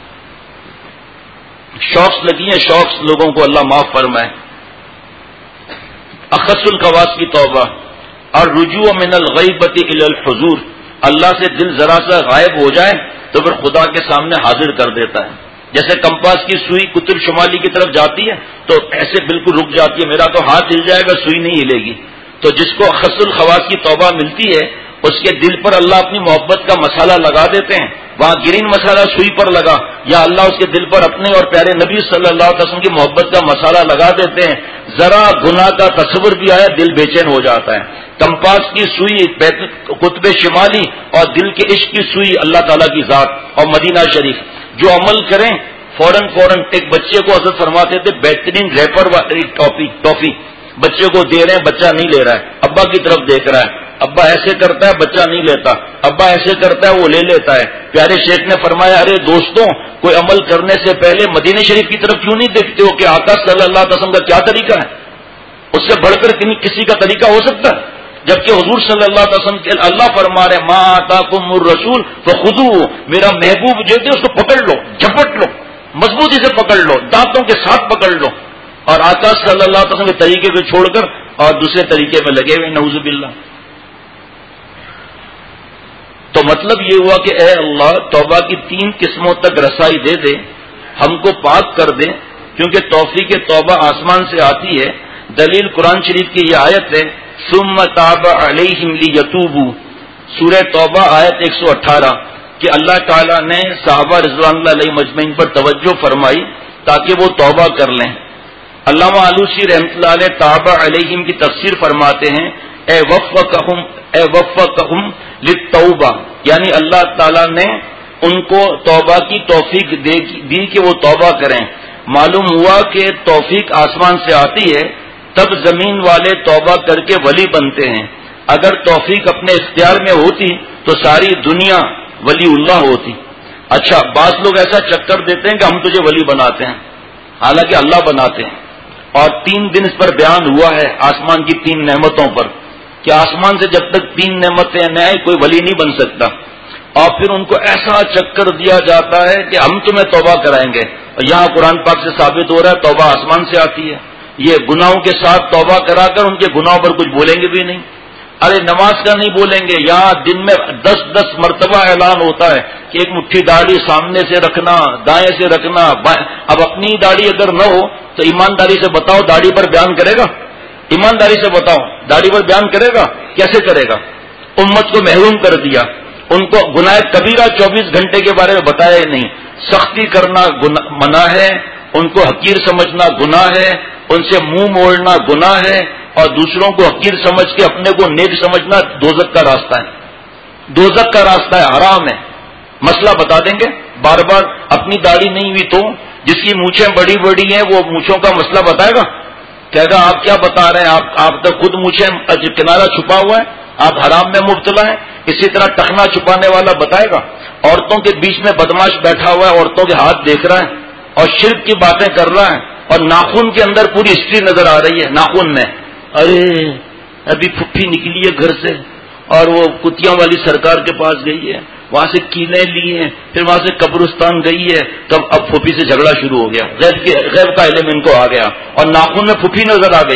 شوقس لگی ہیں، شوقس لوگوں کو اللہ معاف فرمائے. اخص الخواص کی توبہ اور رجوع من الغیبۃ الی الحضور، اللہ سے دل ذرا سا غائب ہو جائے تو پھر خدا کے سامنے حاضر کر دیتا ہے. جیسے کمپاس کی سوئی قطب شمالی کی طرف جاتی ہے تو ایسے بالکل رک جاتی ہے، میرا تو ہاتھ ہل جائے گا، سوئی نہیں ہلے گی. تو جس کو اخص الخواص کی توبہ ملتی ہے اس کے دل پر اللہ اپنی محبت کا مسالہ لگا دیتے ہیں. وہاں گرین مسالہ سوئی پر لگا، یا اللہ اس کے دل پر اپنے اور پیارے نبی صلی اللہ علیہ وسلم کی محبت کا مسالہ لگا دیتے ہیں. ذرا گناہ کا تصور بھی آیا دل بے چین ہو جاتا ہے. کمپاس کی سوئی قطب شمالی اور دل کے عشق کی سوئی اللہ تعالیٰ کی ذات اور مدینہ شریف، جو عمل کریں فوراً. ایک بچے کو حضرت فرماتے تھے بہترین ریپر والی ٹافی بچے کو دے رہے ہیں، بچہ نہیں لے رہا ہے، ابا کی طرف دیکھ رہا ہے، ابا ایسے کرتا ہے بچہ نہیں لیتا، ابا ایسے کرتا ہے وہ لے لیتا ہے. پیارے شیخ نے فرمایا ارے دوستوں، کوئی عمل کرنے سے پہلے مدینہ شریف کی طرف کیوں نہیں دیکھتے ہو کہ آقا صلی اللہ علیہ وسلم کا کیا طریقہ ہے؟ اس سے بڑھ کر کسی کا طریقہ ہو سکتا ہے؟ جبکہ حضور صلی اللہ علیہ وسلم کے اللہ فرما رہے ما آتاکم الرسول فخذوہ، میرا محبوب جو ہے اس کو پکڑ لو، جھپٹ لو، مضبوطی سے پکڑ لو، دانتوں کے ساتھ پکڑ لو. اور آقا صلی اللہ علیہ وسلم کے طریقے کو چھوڑ کر اور دوسرے طریقے میں لگے ہوئے، نعوذ باللہ. تو مطلب یہ ہوا کہ اے اللہ توبہ کی 3 قسموں تک رسائی دے دے، ہم کو پاک کر دے، کیونکہ توفیق توبہ آسمان سے آتی ہے. دلیل قرآن شریف کی یہ آیت ہے ثم تاب علیہم لیتوبوا، سورہ توبہ آیت 118، کہ اللہ تعالیٰ نے صحابہ رضوان اللہ علیہ مجمعین پر توجہ فرمائی تاکہ وہ توبہ کر لیں. علامہ آلوسی رحمۃ اللہ علیہ تاب علیہم کی تفسیر فرماتے ہیں اے وفقہم للتوبہ، یعنی اللہ تعالیٰ نے ان کو توبہ کی توفیق دی کہ وہ توبہ کریں. معلوم ہوا کہ توفیق آسمان سے آتی ہے، تب زمین والے توبہ کر کے ولی بنتے ہیں. اگر توفیق اپنے اختیار میں ہوتی تو ساری دنیا ولی اللہ ہوتی. اچھا بعض لوگ ایسا چکر دیتے ہیں کہ ہم تجھے ولی بناتے ہیں، حالانکہ اللہ بناتے ہیں. اور 3 دن اس پر بیان ہوا ہے آسمان کی 3 نعمتوں پر، کہ آسمان سے جب تک 3 نعمتیں نہ آئیں کوئی ولی نہیں بن سکتا. اور پھر ان کو ایسا چکر دیا جاتا ہے کہ ہم تمہیں توبہ کرائیں گے. اور یہاں قرآن پاک سے ثابت ہو رہا ہے توبہ آسمان سے آتی ہے. یہ گناہوں کے ساتھ توبہ کرا کر ان کے گناہوں پر کچھ بولیں گے بھی نہیں. ارے نماز کا نہیں بولیں گے، یہاں دن میں 10 مرتبہ اعلان ہوتا ہے کہ ایک مٹھی داڑھی سامنے سے رکھنا، دائیں سے رکھنا. اب اپنی داڑھی اگر نہ ہو تو ایمانداری سے بتاؤ داڑھی پر بیان کرے گا؟ ایمانداری سے بتاؤ داڑھی پر بیان کرے گا؟ کیسے کرے گا؟ امت کو محروم کر دیا، ان کو گناہ کبیرہ 24 گھنٹے کے بارے میں بتایا ہی نہیں. سختی کرنا منع ہے، ان کو حقیر سمجھنا گناہ ہے، ان سے منہ موڑنا گناہ ہے، اور دوسروں کو حقیر سمجھ کے اپنے کو نیک سمجھنا دوزخ کا راستہ ہے. دوزخ کا راستہ ہے، حرام ہے. مسئلہ بتا دیں گے. بار بار اپنی داڑھی نہیں ہوئی تو جس کی مونچھیں بڑی بڑی ہیں وہ مونچھوں کا مسئلہ بتائے گا؟ کہے گا آپ کیا بتا رہے ہیں، آپ تو خود مونچھیں کنارہ چھپا ہوا ہے، آپ حرام میں مبتلا ہیں. اسی طرح ٹخنا چھپانے والا بتائے گا. عورتوں کے بیچ میں بدماش بیٹھا ہوا ہے، عورتوں کے ہاتھ دیکھ رہا ہے اور شرک کی باتیں کر رہا ہے، اور ناخن کے اندر پوری ہسٹری نظر آ رہی ہے. ناخن میں ارے ابھی پھپھی نکلی ہے گھر سے اور وہ کتیاں والی سرکار کے پاس گئی ہے، وہاں سے کیلیں لی ہیں، پھر وہاں سے قبرستان گئی ہے. تب اب پھپھی سے جھگڑا شروع ہو گیا، غیب کا علم ان کو آ گیا اور ناخن میں پھپھی نظر آ گئی.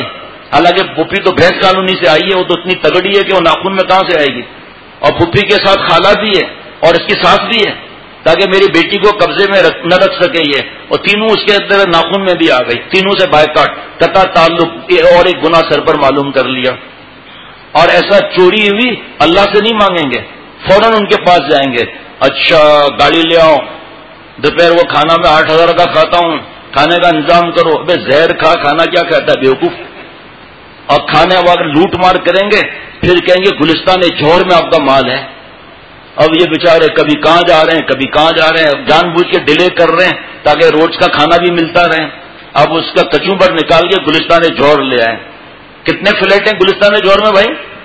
حالانکہ پھوپھی تو بھینس کالونی سے آئی ہے، وہ تو اتنی تگڑی ہے کہ وہ ناخن میں کہاں سے آئے گی، اور پھوپھی کے ساتھ خالہ بھی ہے اور اس کی ساس بھی ہے، تاکہ میری بیٹی کو قبضے میں نہ رکھ سکے یہ، اور تینوں اس کے اندر ناخن میں بھی آ گئی، تینوں سے بائیکاٹ، قطع تعلق، اور ایک گناہ سر پر معلوم کر لیا۔ اور ایسا چوری ہوئی اللہ سے نہیں مانگیں گے، فوراً ان کے پاس جائیں گے، اچھا گاڑی لے آؤ، دوپہر وہ کھانا میں 8,000 کا کھاتا ہوں، کھانے کا انتظام کرو، ابے زہر کھا، کھانا کیا کہتا ہے بیوقوف۔ اور کھانے اگر لوٹ مار کریں گے پھر کہیں گے گلستان جوہر میں آپ کا مال ہے۔ اب یہ بیچارے کبھی کہاں جا رہے ہیں کبھی کہاں جا رہے ہیں، جان بوجھ کے ڈیلے کر رہے ہیں تاکہ روز کا کھانا بھی ملتا رہے۔ اب اس کا کچوبر نکال کے گلستان جوہر لے آئے۔ کتنے فلیٹ ہیں گلستان جوہر میں بھائی؟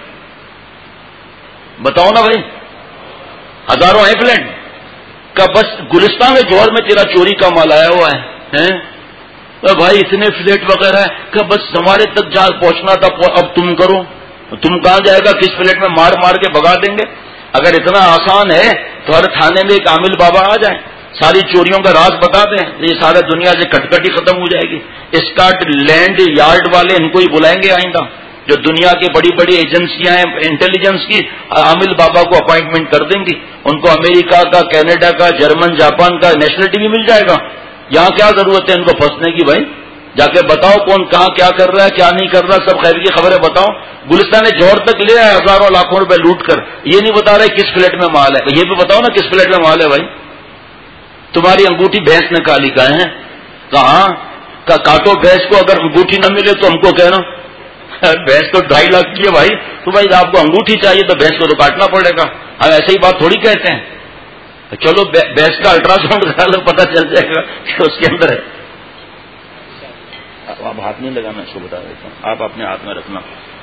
بتاؤ نا بھائی، ہزاروں ہیں فلیٹ کا، بس گلستان جوہر میں تیرا چوری کا مال آیا ہوا ہے۔ بھائی اتنے فلیٹ وغیرہ ہے کہ بس ہمارے تک جا پہنچنا تھا، اب تم کرو، تم کہاں جائے گا، کس فلیٹ میں مار مار کے بگا دیں گے۔ اگر اتنا آسان ہے تو ہر تھانے میں ایک عامل بابا آ جائیں، ساری چوریوں کا راز بتا دیں، یہ سارا دنیا سے کٹکٹی ختم ہو جائے گی۔ اسکاٹ لینڈ یارڈ والے ان کو ہی بلائیں گے آئندہ، جو دنیا کی بڑی بڑی ایجنسیاں ہیں انٹیلیجنس کی، عامل بابا کو اپائنٹمنٹ کر دیں گی، ان کو امریکہ کا، کینیڈا کا، جرمن، جاپان کا نیشنلٹی بھی مل جائے گا۔ یہاں کیا ضرورت ہے ان کو پھنسنے کی بھائی؟ جا کے بتاؤ کون کہاں کیا کر رہا ہے کیا نہیں کر رہا، سب خیر کی خبریں بتاؤ۔ گلستان جوہر تک لے آئے ہزاروں لاکھوں روپے لوٹ کر، یہ نہیں بتا رہے کس فلیٹ میں مال ہے، یہ بھی بتاؤ نا کس فلیٹ میں مال ہے بھائی۔ تمہاری انگوٹھی بھینس نے کالی کا ہے، کہاں کا کاٹو بھینس کو، اگر انگوٹھی نہ ملے تو ہم کو کہنا بھینس تو 2.5 لاکھ کی ہے بھائی، تو بھائی آپ کو انگوٹھی چاہیے تو بھینس کو تو کاٹنا پڑے گا۔ ہم ایسے ہی بات تھوڑی کہتے ہیں، چلو بھینس کا الٹرا ساؤنڈ کرا لو، پتہ چل جائے گا کہ اس کے اندر ہے۔ آپ ہاتھ نہیں لگانا، اس کو بتا دیتا ہوں، آپ اپنے ہاتھ میں رکھنا۔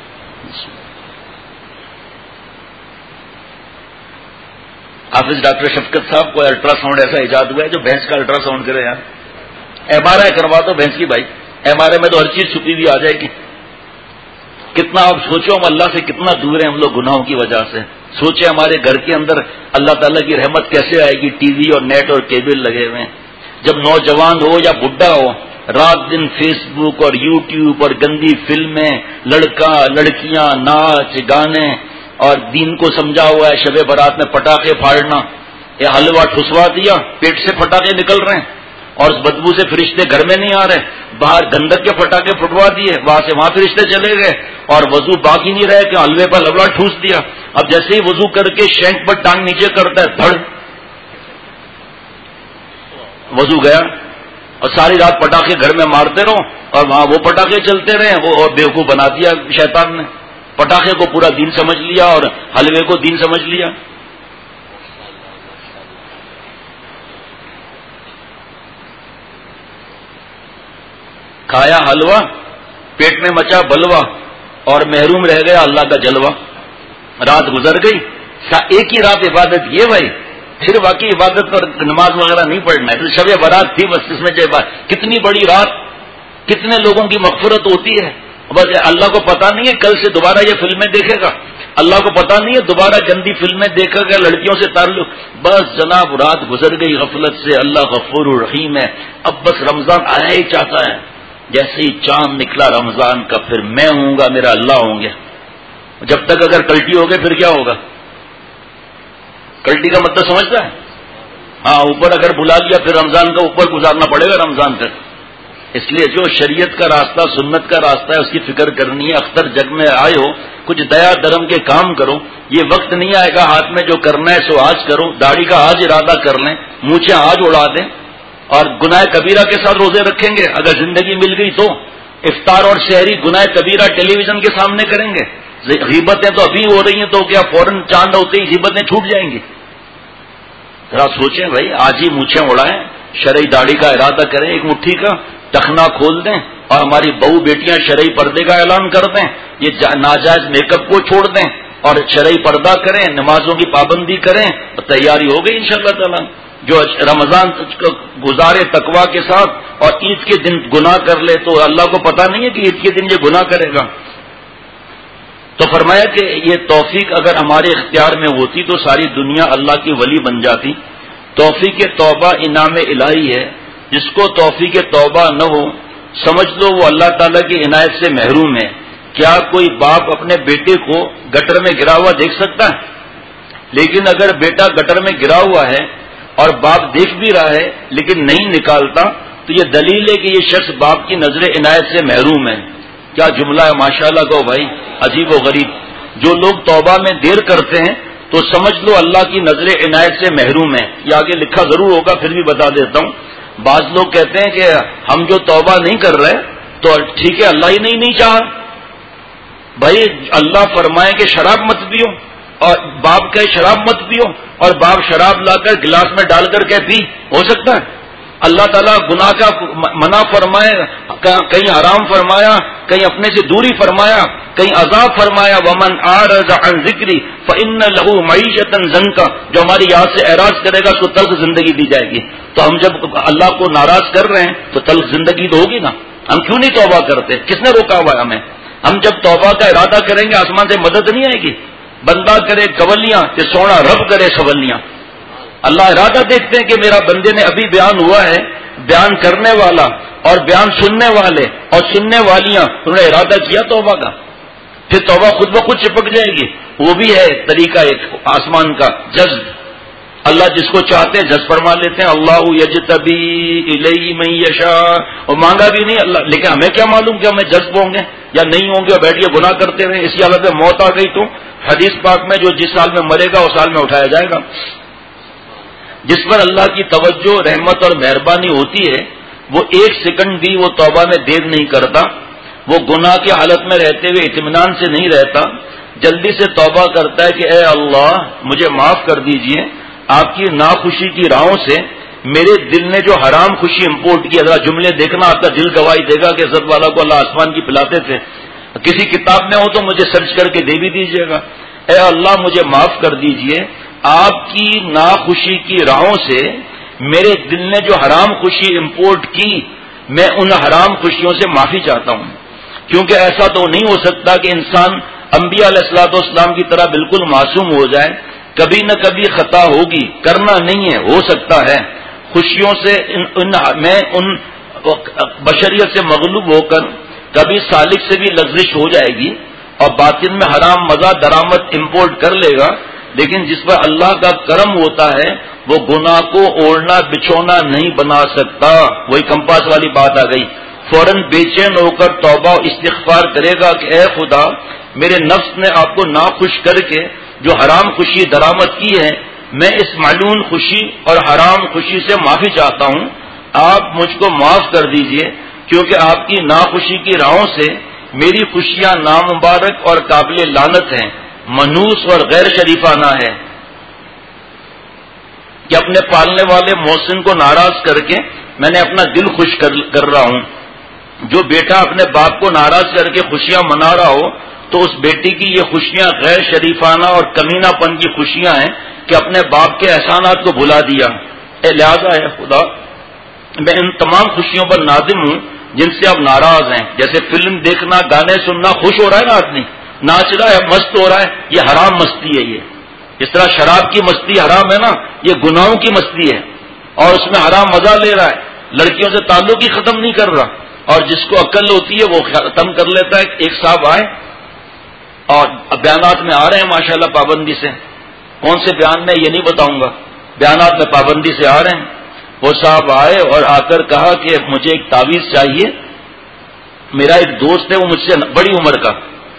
حافظ ڈاکٹر شفقت صاحب کو الٹرا ساؤنڈ ایسا ایجاد ہوا ہے جو بھینس کا الٹرا ساؤنڈ کرے یار۔ MRI کروا دو بھینس کی بھائی، MRI میں تو ہر چیز چھپی ہوئی آ جائے گی۔ کتنا آپ سوچو ہم اللہ سے کتنا دور ہیں ہم لوگ گناہوں کی وجہ سے۔ سوچے ہمارے گھر کے اندر اللہ تعالیٰ کی رحمت کیسے آئے گی، ٹی وی اور نیٹ اور کیبل لگے ہوئے ہیں۔ جب نوجوان ہو یا بڈھا ہو، رات دن فیس بک اور یوٹیوب اور گندی فلمیں، لڑکا لڑکیاں، ناچ گانے، اور دین کو سمجھا ہوا ہے شب برات میں پٹاخے پھاڑنا، یہ حلوہ ٹھسوا دیا پیٹ سے پٹاخے نکل رہے ہیں، اور اس بدبو سے فرشتے گھر میں نہیں آ رہے، باہر گندک کے پٹاخے پھٹوا دیے، وہاں سے وہاں فرشتے چلے گئے، اور وضو باقی نہیں رہے کہ حلوے پر حلوہ ٹھوس دیا۔ اب جیسے ہی وضو کر کے شینک پر ٹانگ نیچے کرتا ہے، دھڑ وضو گیا، اور ساری رات پٹاخے گھر میں مارتے رہو، اور وہاں وہ پٹاخے چلتے رہے، وہ اور بیوقوف بنا دیا شیطان نے، پٹاخے کو پورا دین سمجھ لیا اور حلوے کو دین سمجھ لیا۔ کھایا حلوہ، پیٹ میں مچا بلوا، اور محروم رہ گیا اللہ کا جلوہ۔ رات گزر گئی، ایک ہی رات عبادت کی ہے بھائی، پھر باقی عبادت پر نماز وغیرہ نہیں پڑھنا ہے، تو شب برات تھی بس، اس میں کتنی بڑی رات، کتنے لوگوں کی مغفرت ہوتی ہے، بس اللہ کو پتا نہیں ہے کل سے دوبارہ یہ فلمیں دیکھے گا، اللہ کو پتا نہیں ہے دوبارہ گندی فلمیں دیکھے گا، لڑکیوں سے تعلق، بس جناب رات گزر گئی غفلت سے، اللہ غفور الرحیم ہے، اب بس رمضان آیا ہی چاہتا ہے، جیسے ہی چاند نکلا رمضان کا، پھر میں ہوں گا میرا اللہ ہوں گے۔ جب تک اگر کلٹی ہوگی پھر کیا ہوگا؟ کلٹی کا مطلب سمجھتا ہے؟ ہاں، اوپر اگر بلا لیا پھر رمضان کا اوپر گزارنا پڑے گا رمضان تک۔ اس لیے جو شریعت کا راستہ سنت کا راستہ ہے اس کی فکر کرنی ہے۔ اختر جگ میں آئے ہو، کچھ دیا درم کے کام کرو، یہ وقت نہیں آئے گا ہاتھ میں جو کرنا ہے سو آج کرو، داڑھی کا آج ارادہ کر لیں، مونچھیں آج اڑا دیں، اور گناہ کبیرہ کے ساتھ روزے رکھیں گے اگر زندگی مل گئی تو۔ افطار اور شہری گناہ کبیرہ ٹیلی ویژن کے سامنے کریں گے، غیبتیں تو ابھی ہو رہی ہیں تو کیا فوراً چاند ہوتے ہی غیبتیں چھوٹ جائیں گی؟ ذرا سوچیں بھائی، آج ہی مونچھیں اڑائیں، شرعی داڑھی کا ارادہ کریں، ایک مٹھی کا ٹخنا کھول دیں، اور ہماری بہو بیٹیاں شرعی پردے کا اعلان کر دیں، یہ ناجائز میک اپ کو چھوڑ دیں اور شرعی پردہ کریں، نمازوں کی پابندی کریں، تو تیاری ہو گئی انشاءاللہ تعالی۔ جو رمضان گزارے تقویٰ کے ساتھ اور عید کے دن گناہ کر لے تو اللہ کو پتا نہیں ہے کہ عید کے دن یہ گناہ کرے گا۔ تو فرمایا کہ یہ توفیق اگر ہمارے اختیار میں ہوتی تو ساری دنیا اللہ کی ولی بن جاتی۔ توفیق توبہ انعام الہی ہے، جس کو توفیق توبہ نہ ہو سمجھ لو وہ اللہ تعالیٰ کی عنایت سے محروم ہے۔ کیا کوئی باپ اپنے بیٹے کو گٹر میں گرا ہوا دیکھ سکتا ہے؟ لیکن اگر بیٹا گٹر میں گرا ہوا ہے اور باپ دیکھ بھی رہا ہے لیکن نہیں نکالتا تو یہ دلیل ہے کہ یہ شخص باپ کی نظر عنایت سے محروم ہے. کیا جملہ ہے ماشاءاللہ کو بھائی، عجیب و غریب. جو لوگ توبہ میں دیر کرتے ہیں تو سمجھ لو اللہ کی نظر عنایت سے محروم ہے. یہ آگے لکھا ضرور ہوگا، پھر بھی بتا دیتا ہوں. بعض لوگ کہتے ہیں کہ ہم جو توبہ نہیں کر رہے تو ٹھیک ہے اللہ ہی نہیں چاہا. بھائی اللہ فرمائے کہ شراب مت پیو اور باپ کہے شراب مت پیو اور باپ شراب لا کر گلاس میں ڈال کر کے پی، ہو سکتا ہے؟ اللہ تعالیٰ گناہ کا منع فرمائے، کہیں حرام فرمایا، کہیں اپنے سے دوری فرمایا، کہیں عذاب فرمایا. ومن اعرض عن ذکری فان له معیشۃ ضنکا، جو ہماری یاد سے اعراض کرے گا اس کو تلخ زندگی دی جائے گی. تو ہم جب اللہ کو ناراض کر رہے ہیں تو تلخ زندگی تو ہوگی نا. ہم کیوں نہیں توبہ کرتے؟ کس نے روکا ہوا ہے ہمیں؟ ہم جب توبہ کا ارادہ کریں گے آسمان سے مدد نہیں آئے گی. بندہ کرے قولیاں کہ سونا رب کرے سولیاں. اللہ ارادہ دیکھتے ہیں کہ میرا بندے نے ابھی بیان ہوا ہے، بیان کرنے والا اور بیان سننے والے اور سننے والیاں انہوں نے ارادہ کیا توبہ کا، پھر توبہ خود بخود چپک جائے گی. وہ بھی ہے طریقہ ایک آسمان کا جذب. اللہ جس کو چاہتے ہیں جذب فرما لیتے ہیں. اللہ یجتبی الیہ من یشاء، اور مانگا بھی نہیں اللہ، لیکن ہمیں کیا معلوم کہ ہمیں جذب ہوں گے یا نہیں ہوں گے اور بیٹھ کے گناہ کرتے رہے. اسی حالت میں موت آ گئی تو حدیث پاک میں جو جس سال میں مرے گا اس سال میں اٹھایا جائے گا. جس پر اللہ کی توجہ رحمت اور مہربانی ہوتی ہے وہ ایک سیکنڈ بھی وہ توبہ میں دیر نہیں کرتا. وہ گناہ کی حالت میں رہتے ہوئے اطمینان سے نہیں رہتا، جلدی سے توبہ کرتا ہے کہ اے اللہ مجھے معاف کر دیجئے، آپ کی ناخوشی کی راہوں سے میرے دل نے جو حرام خوشی امپورٹ کی. ذرا جملے دیکھنا، آپ کا دل گواہی دے گا کہ عزت والا کو اللہ آسمان کی پلاتے تھے. کسی کتاب میں ہو تو مجھے سرچ کر کے دے بھی دیجیے گا. اے اللہ مجھے معاف کر دیجئے، آپ کی ناخوشی کی راہوں سے میرے دل نے جو حرام خوشی امپورٹ کی، میں ان حرام خوشیوں سے معافی چاہتا ہوں. کیونکہ ایسا تو نہیں ہو سکتا کہ انسان انبیاء علیہ الصلوۃ والسلام کی طرح بالکل معصوم ہو جائے. کبھی نہ کبھی خطا ہوگی، کرنا نہیں ہے، ہو سکتا ہے. خوشیوں سے میں ان بشریت سے مغلوب ہو کر کبھی سالک سے بھی لغزش ہو جائے گی اور باطن میں حرام مزہ درآمد امپورٹ کر لے گا. لیکن جس پر اللہ کا کرم ہوتا ہے وہ گناہ کو اوڑھنا بچھونا نہیں بنا سکتا. وہی کمپاس والی بات آ گئی. فوراً بے چین ہو کر توبہ و استغفار کرے گا کہ اے خدا میرے نفس نے آپ کو ناخوش کر کے جو حرام خوشی درآمد کی ہے، میں اس معلوم خوشی اور حرام خوشی سے معافی چاہتا ہوں. آپ مجھ کو معاف کر دیجئے کیونکہ آپ کی ناخوشی کی راہوں سے میری خوشیاں نامبارک اور قابل لعنت ہیں، منحوس اور غیر شریفانہ ہے. کہ اپنے پالنے والے محسن کو ناراض کر کے میں نے اپنا دل خوش کر رہا ہوں. جو بیٹا اپنے باپ کو ناراض کر کے خوشیاں منا رہا ہو تو اس بیٹی کی یہ خوشیاں غیر شریفانہ اور کمینہ پن کی خوشیاں ہیں کہ اپنے باپ کے احسانات کو بھلا دیا. لہذا ہے خدا میں ان تمام خوشیوں پر نادم ہوں جن سے آپ ناراض ہیں. جیسے فلم دیکھنا، گانے سننا، خوش ہو رہا ہے نا آدمی، ناچ رہا ہے، مست ہو رہا ہے، یہ حرام مستی ہے. یہ اس طرح شراب کی مستی حرام ہے نا، یہ گناہوں کی مستی ہے اور اس میں حرام مزہ لے رہا ہے. لڑکیوں سے تعلق ہی ختم نہیں کر رہا اور جس کو عقل ہوتی ہے وہ ختم کر لیتا ہے. ایک صاحب آئے اور بیانات میں آ رہے ہیں ماشاءاللہ پابندی سے. کون سے بیان میں یہ نہیں بتاؤں گا، بیانات میں پابندی سے آ رہے ہیں. وہ صاحب آئے اور آ کر کہا کہ مجھے ایک تعویذ چاہیے. میرا ایک دوست ہے وہ مجھ سے بڑی عمر کا،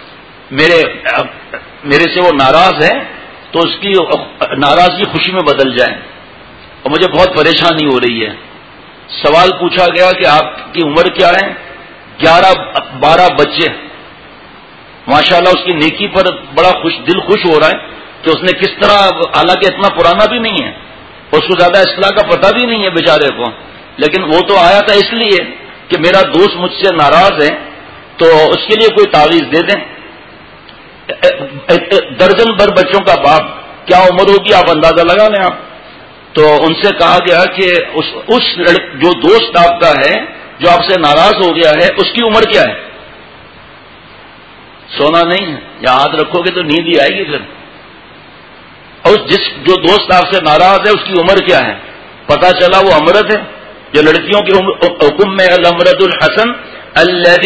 میرے سے وہ ناراض ہے تو اس کی ناراضگی خوشی میں بدل جائے اور مجھے بہت پریشانی ہو رہی ہے. سوال پوچھا گیا کہ آپ کی عمر کیا ہے؟ 11-12 بچے. ماشاءاللہ اس کی نیکی پر بڑا دل خوش ہو رہا ہے کہ اس نے کس طرح، حالانکہ اتنا پرانا بھی نہیں ہے، اس کو زیادہ اصلاح کا پتہ بھی نہیں ہے بیچارے کو، لیکن وہ تو آیا تھا اس لیے کہ میرا دوست مجھ سے ناراض ہے تو اس کے لیے کوئی تعویذ دے دیں. درجن بھر بچوں کا باپ، کیا عمر ہوگی آپ اندازہ لگا لیں آپ. تو ان سے کہا گیا کہ اس جو دوست آپ کا ہے جو آپ سے ناراض ہو گیا ہے اس کی عمر کیا ہے؟ سونا نہیں ہے، یا ہاتھ رکھو گے تو نیند ہی آئے گی پھر. اور جو دوست آپ سے ناراض ہے اس کی عمر کیا ہے؟ پتا چلا وہ امرد ہے. جو لڑکیوں کے حکم میں الامرد الحسن الذی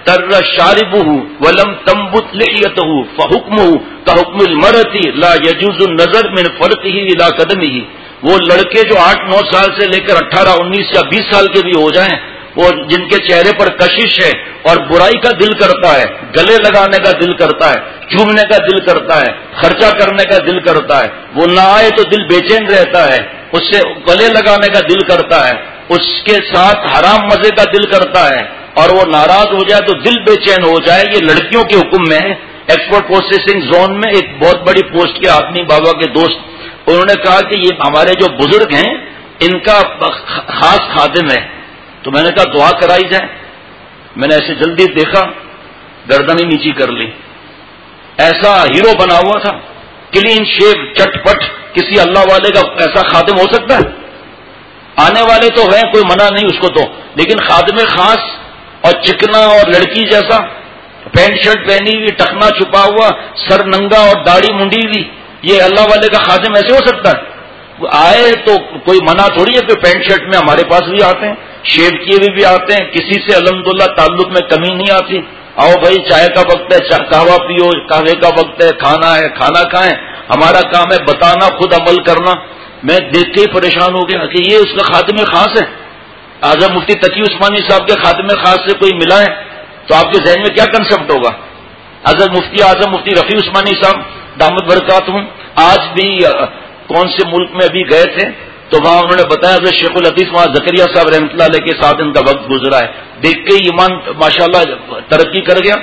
اضطر شاربه ولم تنبت لحيته فحكمه كحكم المرأة لا يجوز النظر من فرقه الى قدمه. وہ لڑکے جو 8-9 سال سے لے کر 18, 19 یا 20 سال کے بھی ہو جائیں، وہ جن کے چہرے پر کشش ہے اور برائی کا دل کرتا ہے، گلے لگانے کا دل کرتا ہے، چومنے کا دل کرتا ہے، خرچہ کرنے کا دل کرتا ہے، وہ نہ آئے تو دل بے چین رہتا ہے، اس سے گلے لگانے کا دل کرتا ہے، اس کے ساتھ حرام مزے کا دل کرتا ہے، اور وہ ناراض ہو جائے تو دل بے چین ہو جائے. یہ لڑکیوں کے حکم میں ہے. ایکسپورٹ پروسیسنگ زون میں ایک بہت بڑی پوسٹ کے آدمی بابا کے دوست، انہوں نے کہا کہ یہ ہمارے جو بزرگ ہیں ان کا خاص خادم ہے. تو میں نے کہا دعا کرائی جائے. میں نے ایسے جلدی دیکھا، گردن ہی نیچی کر لی. ایسا ہیرو بنا ہوا تھا، کلین شیو، چٹ پٹ. کسی اللہ والے کا ایسا خادم ہو سکتا ہے؟ آنے والے تو ہیں، کوئی منع نہیں اس کو تو، لیکن خادم خاص اور چکنا اور لڑکی جیسا، پینٹ شرٹ پہنی ہوئی، ٹخنا چھپا ہوا، سر ننگا اور داڑھی منڈی ہوئی، یہ اللہ والے کا خادم ایسے ہو سکتا ہے؟ آئے تو کوئی منع تھوڑی ہے کہ پینٹ شرٹ میں ہمارے پاس بھی آتے ہیں، شیو کیے بھی آتے ہیں، کسی سے الحمدللہ تعلق میں کمی نہیں آتی. آؤ بھائی چائے کا وقت ہے، قہوہ پیو، قہوے کا وقت ہے، کھانا ہے، کھانا کھائیں. ہمارا کام ہے بتانا، خود عمل کرنا. میں دیکھ کے ہی پریشان ہو گیا کہ یہ اس کا خادم خاص ہے. اعظم مفتی تقی عثمانی صاحب کے خادم خاص سے کوئی ملا ہے تو آپ کے ذہن میں کیا کنسپٹ ہوگا؟ اعظم مفتی رفیع عثمانی صاحب دامت برکاتہم آج بھی کون سے ملک میں ابھی گئے تھے تو وہاں انہوں نے بتایا کہ شیخ الحدیث وہاں زکریا صاحب رحمۃ اللہ علیہ کے ساتھ ان کا وقت گزرا ہے. دیکھ کے ایمان ماشاءاللہ ترقی کر گیا.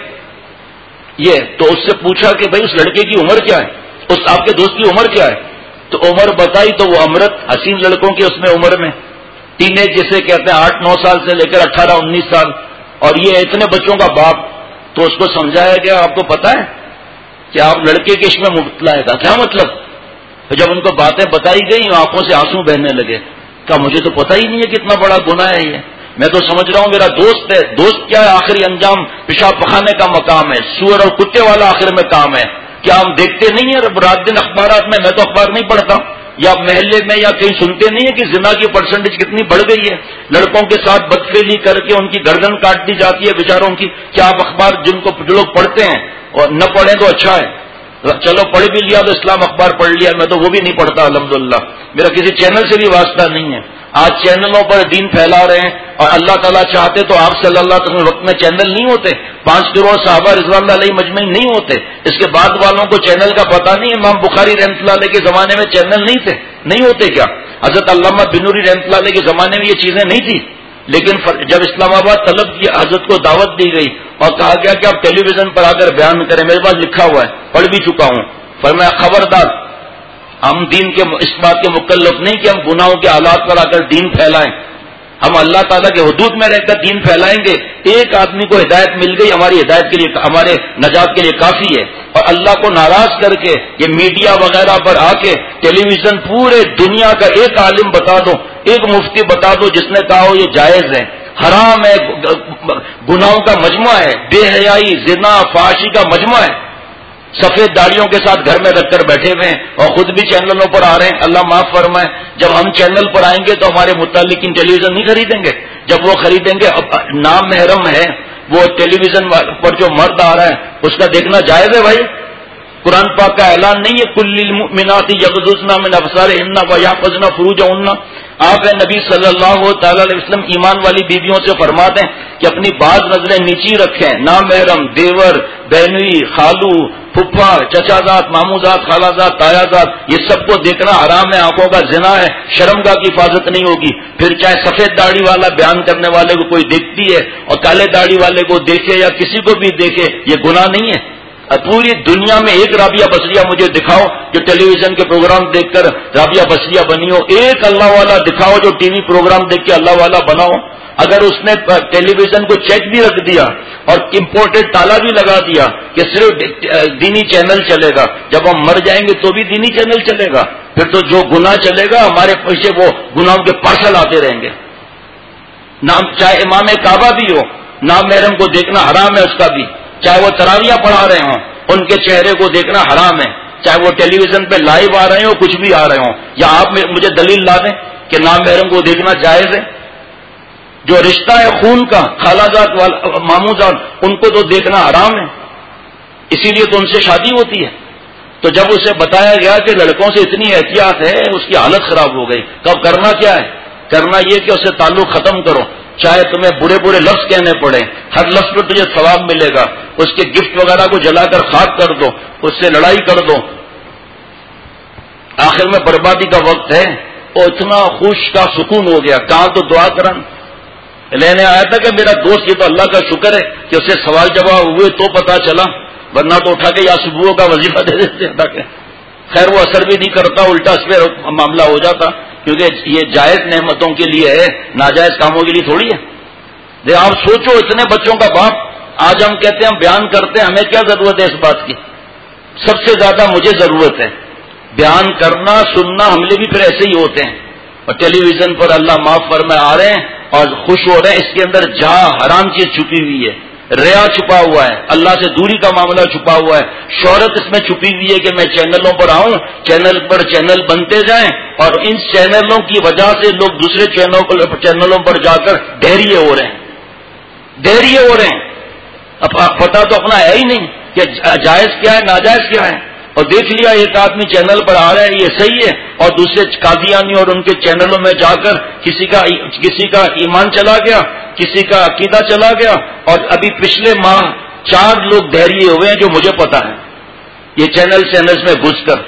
یہ تو اس سے پوچھا کہ بھائی اس لڑکے کی عمر کیا ہے، اس آپ کے دوست کی عمر کیا ہے؟ تو عمر بتائی تو وہ امرت حسین لڑکوں کی اس میں عمر میں ٹین ایج جسے کہتے ہیں 8-9 سال سے لے کر 18-19 سال، اور یہ اتنے بچوں کا باپ. تو اس کو سمجھایا گیا آپ کو پتا ہے کہ آپ لڑکے کے اس میں مبتلا ہے. کیا مطلب؟ جب ان کو باتیں بتائی گئی آنکھوں سے آنسو بہنے لگے. کہا مجھے تو پتہ ہی نہیں ہے کتنا بڑا گناہ ہے یہ. میں تو سمجھ رہا ہوں میرا دوست ہے. دوست کیا ہے؟ آخری انجام پیشاب پخانے کا مقام ہے، سور اور کتے والا آخر میں کام ہے. کیا ہم دیکھتے نہیں ہیں رات دن اخبارات میں تو اخبار نہیں پڑھتا، یا محلے میں یا کہیں سنتے نہیں ہیں کہ زنا کی پرسنٹیج کتنی بڑھ گئی ہے، لڑکوں کے ساتھ بدفعلی کر کے ان کی گردن کاٹ دی جاتی ہے بیچاروں کی. کیا آپ اخبار جن کو جو لوگ پڑھتے ہیں اور نہ پڑھیں تو اچھا ہے، چلو پڑھ بھی لیا تو اسلام اخبار پڑھ لیا. میں تو وہ بھی نہیں پڑھتا الحمدللہ، میرا کسی چینل سے بھی واسطہ نہیں ہے. آج چینلوں پر دین پھیلا رہے ہیں، اور اللہ تعالیٰ چاہتے تو آپ صلی اللہ علیہ وسلم وقت میں چینل نہیں ہوتے، 5 کروڑ صحابہ رضوان اللہ علیہ مجمعین نہیں ہوتے. اس کے بعد والوں کو چینل کا پتہ نہیں. امام بخاری رحمۃ اللہ علیہ کے زمانے میں چینل نہیں تھے، نہیں ہوتے کیا؟ حضرت علامہ بنوری رحمۃ اللہ علیہ کے زمانے میں یہ چیزیں نہیں تھی. لیکن جب اسلام آباد طلب کی حضرت کو دعوت دی گئی اور کہا گیا کہ آپ ٹیلی ویژن پر آ کر بیان کریں، میرے پاس لکھا ہوا ہے، پڑھ بھی چکا ہوں. فرمایا خبردار، ہم دین کے اس بات کے مکلف نہیں کہ ہم گناہوں کے آلات پر آ کر دین پھیلائیں. ہم اللہ تعالیٰ کے حدود میں رہ کر دین پھیلائیں گے. ایک آدمی کو ہدایت مل گئی، ہماری ہدایت کے لیے، ہمارے نجات کے لیے کافی ہے. اور اللہ کو ناراض کر کے یہ میڈیا وغیرہ پر آ کے ٹیلی ویژن پورے دنیا کا ایک عالم بتا دو، ایک مفتی بتا دو جس نے کہا ہو یہ جائز ہے، حرام ہے، گناہوں کا مجموعہ ہے، بے حیائی، زنا، فحاشی کا مجموعہ ہے. سفید داڑیوں کے ساتھ گھر میں رکھ کر بیٹھے ہوئے ہیں اور خود بھی چینلوں پر آ رہے ہیں. اللہ معاف فرمائے، جب ہم چینل پر آئیں گے تو ہمارے متعلقین ٹیلی ویژن نہیں خریدیں گے. جب وہ خریدیں گے، اب نام محرم ہے، وہ ٹیلی ویژن پر جو مرد آ رہا ہے اس کا دیکھنا جائز ہے بھائی. قرآن پاک کا اعلان نہیں ہے کل للمؤمنات یغضضن من ابصارهن ويحفظن فروجهن. آپ نبی صلی اللہ تعالی علیہ وسلم ایمان والی بیویوں سے فرماتے ہیں کہ اپنی بعض نظریں نیچی رکھیں. نامحرم، دیور، بہنوئی، خالو، پھپھا، چچازاد، ماموزاد، خالازاد، تایازاد، یہ سب کو دیکھنا حرام ہے، آنکھوں کا زنا ہے، شرمگاہ کی حفاظت نہیں ہوگی. پھر چاہے سفید داڑھی والا بیان کرنے والے کو کوئی دیکھتی ہے اور کالے داڑھی والے کو دیکھے یا کسی کو بھی دیکھے، یہ گناہ نہیں ہے. پوری دنیا میں ایک رابعہ بصریہ مجھے دکھاؤ جو ٹیلی ویژن کے پروگرام دیکھ کر رابعہ بصریہ بنی ہو. ایک اللہ والا دکھاؤ جو ٹی وی پروگرام دیکھ کے اللہ والا بنا ہو. اگر اس نے ٹیلی ویژن کو چیک بھی رکھ دیا اور امپورٹڈ تالا بھی لگا دیا کہ صرف دینی چینل چلے گا، جب ہم مر جائیں گے تو بھی دینی چینل چلے گا. پھر تو جو گناہ چلے گا ہمارے پیچھے وہ گناہوں کے پارسل آتے رہیں گے. نام چاہے امام کعبہ بھی ہو، نام محرم کو دیکھنا حرام ہے اس کا بھی. چاہے وہ تراویح پڑھا رہے ہوں ان کے چہرے کو دیکھنا حرام ہے. چاہے وہ ٹیلی ویژن پہ لائیو آ رہے ہوں، کچھ بھی آ رہے ہوں. یا آپ مجھے دلیل لا دیں کہ نام محرم کو دیکھنا جائز ہے. جو رشتہ ہے خون کا، خالہ جات والا، ماموں جات، ان کو تو دیکھنا حرام ہے، اسی لیے تو ان سے شادی ہوتی ہے۔ تو جب اسے بتایا گیا کہ لڑکوں سے اتنی احتیاط ہے، اس کی حالت خراب ہو گئی۔ کب کرنا کیا ہے؟ کرنا یہ کہ اسے تعلق ختم کرو، چاہے تمہیں برے برے لفظ کہنے پڑے، ہر لفظ پہ تجھے ثواب ملے گا، اس کے گفٹ وغیرہ کو جلا کر خاک کر دو، اس سے لڑائی کر دو، آخر میں بربادی کا وقت ہے۔ وہ اتنا خوش کا سکون ہو گیا، کہاں تو دعا کرن لینے آیا تھا کہ میرا دوست، یہ تو اللہ کا شکر ہے کہ اسے سوال جواب ہوئے تو پتا چلا، ورنہ تو اٹھا کے یا صبح کا وظیفہ دے دیتے تھا کہ خیر وہ اثر بھی نہیں کرتا، الٹا اس پہ معاملہ ہو جاتا، کیونکہ یہ جائز نعمتوں کے لیے ہے، ناجائز کاموں کے لیے تھوڑی ہے۔ آپ سوچو، اتنے بچوں کا باپ، آج ہم کہتے ہیں ہم بیان کرتے ہیں، ہمیں کیا ضرورت ہے اس بات کی؟ سب سے زیادہ مجھے ضرورت ہے بیان کرنا، سننا، حملے بھی پھر ایسے ہی ہوتے ہیں، اور ٹیلی ویژن پر اللہ معاف فرمائے آ رہے ہیں اور خوش ہو رہے ہیں، اس کے اندر حرام چیز چھپی ہوئی ہے، ریا چھپا ہوا ہے، اللہ سے دوری کا معاملہ چھپا ہوا ہے، شہرت اس میں چھپی ہوئی ہے کہ میں چینلوں پر آؤں، چینل پر چینل بنتے جائیں، اور ان چینلوں کی وجہ سے لوگ دوسرے چینلوں پر جا کر ڈھیریے ہو رہے ہیں، اب پتہ تو اپنا ہے ہی نہیں کہ جائز کیا ہے ناجائز کیا ہے، اور دیکھ لیا ایک آدمی چینل پر آ رہا ہے یہ صحیح ہے، اور دوسرے قادیانی اور ان کے چینلوں میں جا کر کسی کا ایمان چلا گیا، کسی کا عقیدہ چلا گیا، اور ابھی پچھلے ماہ 4 لوگ دہریے ہوئے ہیں جو مجھے پتا ہے، یہ چینلز میں گھس کر،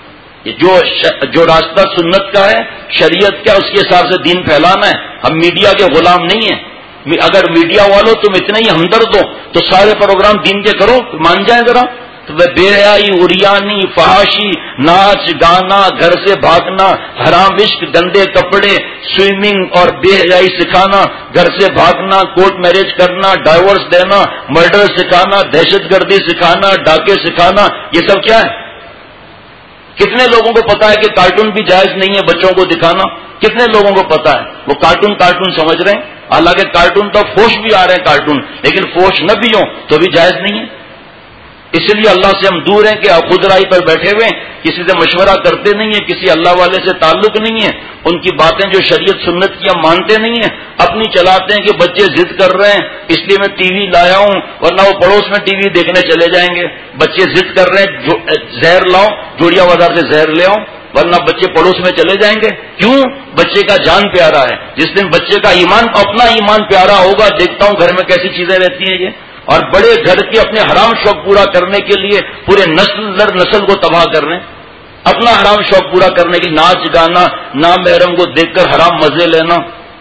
جو راستہ سنت کا ہے، شریعت کا، اس کے حساب سے دین پھیلانا ہے، ہم میڈیا کے غلام نہیں ہیں۔ اگر میڈیا والوں تم اتنے ہی ہمدرد ہو تو سارے پروگرام دین کے کرو، مان جائیں ذرا، تو وہ بے حیائی، اریانی، فحاشی، ناچ گانا، گھر سے بھاگنا، حرام عشق، گندے کپڑے، سوئمنگ اور بے حیائی سکھانا، گھر سے بھاگنا، کورٹ میرج کرنا، ڈائیورس دینا، مرڈر سکھانا، دہشت گردی سکھانا، ڈاکے سکھانا، یہ سب کیا ہے؟ کتنے لوگوں کو پتا ہے کہ کارٹون بھی جائز نہیں ہے بچوں کو دکھانا؟ کتنے لوگوں کو پتا ہے؟ وہ کارٹون سمجھ رہے ہیں، حالانکہ کارٹون تو فوش بھی آ رہے ہیں کارٹون، لیکن فوش نہ بھی ہوں تو بھی جائز نہیں ہے۔ اس لیے اللہ سے ہم دور ہیں کہ آپ خود رائی پر بیٹھے ہوئے ہیں، کسی سے مشورہ کرتے نہیں ہیں، کسی اللہ والے سے تعلق نہیں ہے، ان کی باتیں جو شریعت سنت کی ہم مانتے نہیں ہیں، اپنی چلاتے ہیں کہ بچے ضد کر رہے ہیں اس لیے میں ٹی وی لایا ہوں، ورنہ وہ پڑوس میں ٹی وی دیکھنے چلے جائیں گے، بچے ضد کر رہے ہیں زہر لاؤ، جوڑیا بازار سے زہر لے آؤ، ورنہ بچے پڑوس میں چلے جائیں گے۔ کیوں؟ بچے کا جان پیارا ہے، جس دن بچے کا اپنا ایمان پیارا ہوگا، دیکھتا ہوں گھر میں کیسی چیزیں رہتی ہیں یہ، اور بڑے گھر کے اپنے حرام شوق پورا کرنے کے لیے پورے نسل در نسل کو تباہ کر رہے ہیں، اپنا حرام شوق پورا کرنے کی، ناچ گانا، نامحرم کو دیکھ کر حرام مزے لینا۔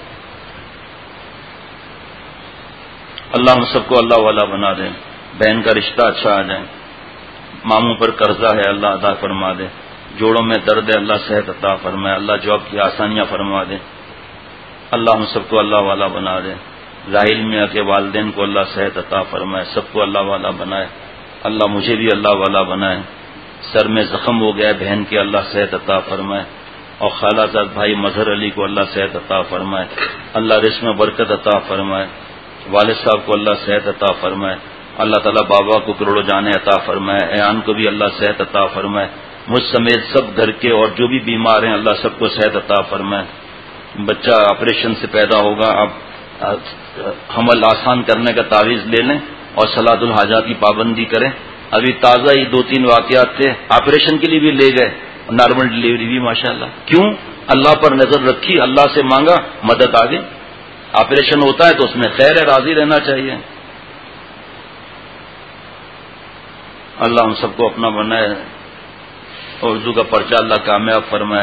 اللہ ہم سب کو اللہ والا بنا دے، بہن کا رشتہ اچھا آ جائے، ماموں پر قرضہ ہے اللہ ادا فرما دے، جوڑوں میں درد ہے اللہ صحت عطا فرمائے، اللہ جاب کی آسانیاں فرما دے، اللہ ہم سب کو اللہ والا بنا دے، راحیل میاں کے والدین کو اللہ صحت عطا فرمائے، سب کو اللہ والا بنائے، اللہ مجھے بھی اللہ والا بنائے، سر میں زخم ہو گیا بہن کے اللہ صحت عطا فرمائے، اور خالہ زاد بھائی مظہر علی کو اللہ صحت عطا فرمائے، اللہ رزق میں برکت عطا فرمائے، والد صاحب کو اللہ صحت عطا فرمائے، اللہ تعالیٰ بابا کو کروڑوں جانے عطا فرمائے، ایان کو بھی اللہ صحت عطا فرمائے، مجھ سمیت سب گھر کے اور جو بھی بیمار ہیں اللہ سب کو صحت عطا فرمائے۔ بچہ آپریشن سے پیدا ہوگا، اب حمل آسان کرنے کا تعویذ لے لیں اور صلاۃ الحاجات کی پابندی کریں۔ ابھی تازہ ہی 2-3 واقعات تھے، آپریشن کے لیے بھی لے گئے، نارمل ڈلیوری بھی ماشاءاللہ۔ کیوں؟ اللہ پر نظر رکھی، اللہ سے مانگا، مدد آ گئی۔ آپریشن ہوتا ہے تو اس میں خیر ہے، راضی رہنا چاہیے۔ اللہ ہم سب کو اپنا بنائے، اردو کا پرچہ اللہ کامیاب فرمائے۔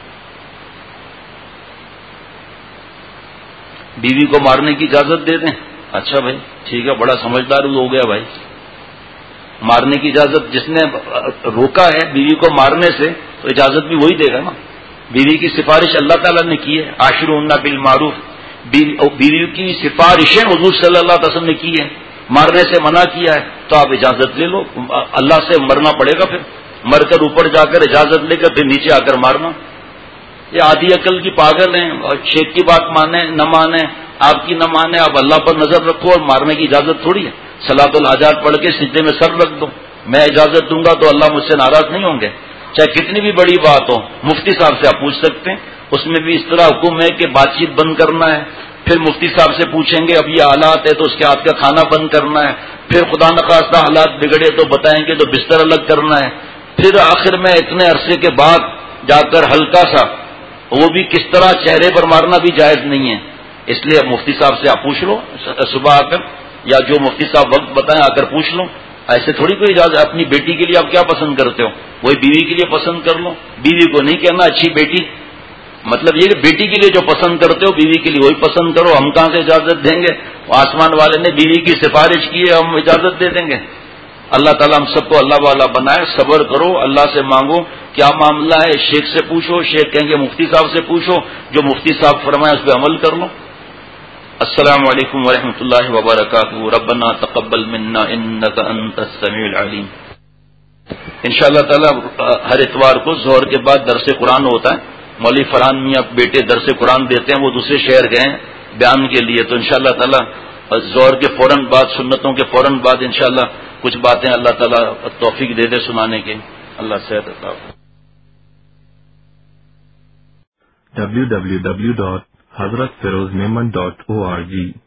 بیوی کو مارنے کی اجازت دے دیں؟ اچھا بھائی ٹھیک ہے، بڑا سمجھدار ہو گیا بھائی، مارنے کی اجازت جس نے روکا ہے بیوی کو مارنے سے تو اجازت بھی وہی دے گا نا۔ بیوی کی سفارش اللہ تعالیٰ نے کی ہے، عاشروہن بالمعروف، بیوی کی سفارشیں حضور صلی اللہ علیہ وسلم نے کی ہے، مارنے سے منع کیا ہے، تو آپ اجازت لے لو، اللہ سے مرنا پڑے گا، پھر مر کر اوپر جا کر اجازت لے کر پھر نیچے آ کر مارنا۔ یہ آدھی عقل کی پاگل ہیں، اور شیخ کی بات مانیں نہ مانیں، آپ کی نہ مانیں، آپ اللہ پر نظر رکھو، اور مارنے کی اجازت تھوڑی ہے۔ صلاۃ الحاجات پڑھ کے سجدے میں سر رکھ دو، میں اجازت دوں گا تو اللہ مجھ سے ناراض نہیں ہوں گے، چاہے کتنی بھی بڑی بات ہو۔ مفتی صاحب سے آپ پوچھ سکتے ہیں، اس میں بھی اس طرح حکم ہے کہ بات چیت بند کرنا ہے، پھر مفتی صاحب سے پوچھیں گے اب یہ حالات ہے تو اس کے ہاتھ کا کھانا بند کرنا ہے، پھر خدا نخواستہ حالات بگڑے تو بتائیں گے تو بستر الگ کرنا ہے، پھر آخر میں اتنے عرصے کے بعد جا کر ہلکا سا، وہ بھی کس طرح چہرے پر مارنا بھی جائز نہیں ہے. اس لیے مفتی صاحب سے آپ پوچھ لو صبح آ کر، یا جو مفتی صاحب وقت بتائیں آ کر پوچھ لو. ایسے تھوڑی کوئی اجازت. اپنی بیٹی کے لیے آپ کیا پسند کرتے ہو وہی بیوی کے لیے پسند کر لو. بیوی کو نہیں کہنا اچھی بیٹی، مطلب یہ کہ بیٹی کے لیے جو پسند کرتے ہو بیوی کے لیے وہی پسند کرو. ہم کہاں سے اجازت دیں گے؟ آسمان والے نے بیوی کی سفارش کی ہے، ہم اجازت دے دیں گے؟ اللہ تعالیٰ ہم سب کو اللہ والا بنائے. صبر کرو، اللہ سے مانگو کیا معاملہ ہے، شیخ سے پوچھو، شیخ کہیں گے مفتی صاحب سے پوچھو، جو مفتی صاحب فرمائے اس پہ عمل کر لو. السلام علیکم ورحمۃ اللہ وبرکاتہ. ربنا تقبل منا انک انت السمیع العلیم. انشاءاللہ تعالی ہر اتوار کو ظہر کے بعد درس قرآن ہوتا ہے. مولوی فرحان میاں بیٹے درس قرآن دیتے ہیں، وہ دوسرے شہر گئے ہیں بیان کے لیے، تو انشاءاللہ تعالی ظہر کے فوراً بعد، سنتوں کے فوراً بعد انشاءاللہ کچھ باتیں اللہ تعالیٰ توفیق دے دے سنانے کے. اللہ صحت عطا www.hazratfirozmeman.org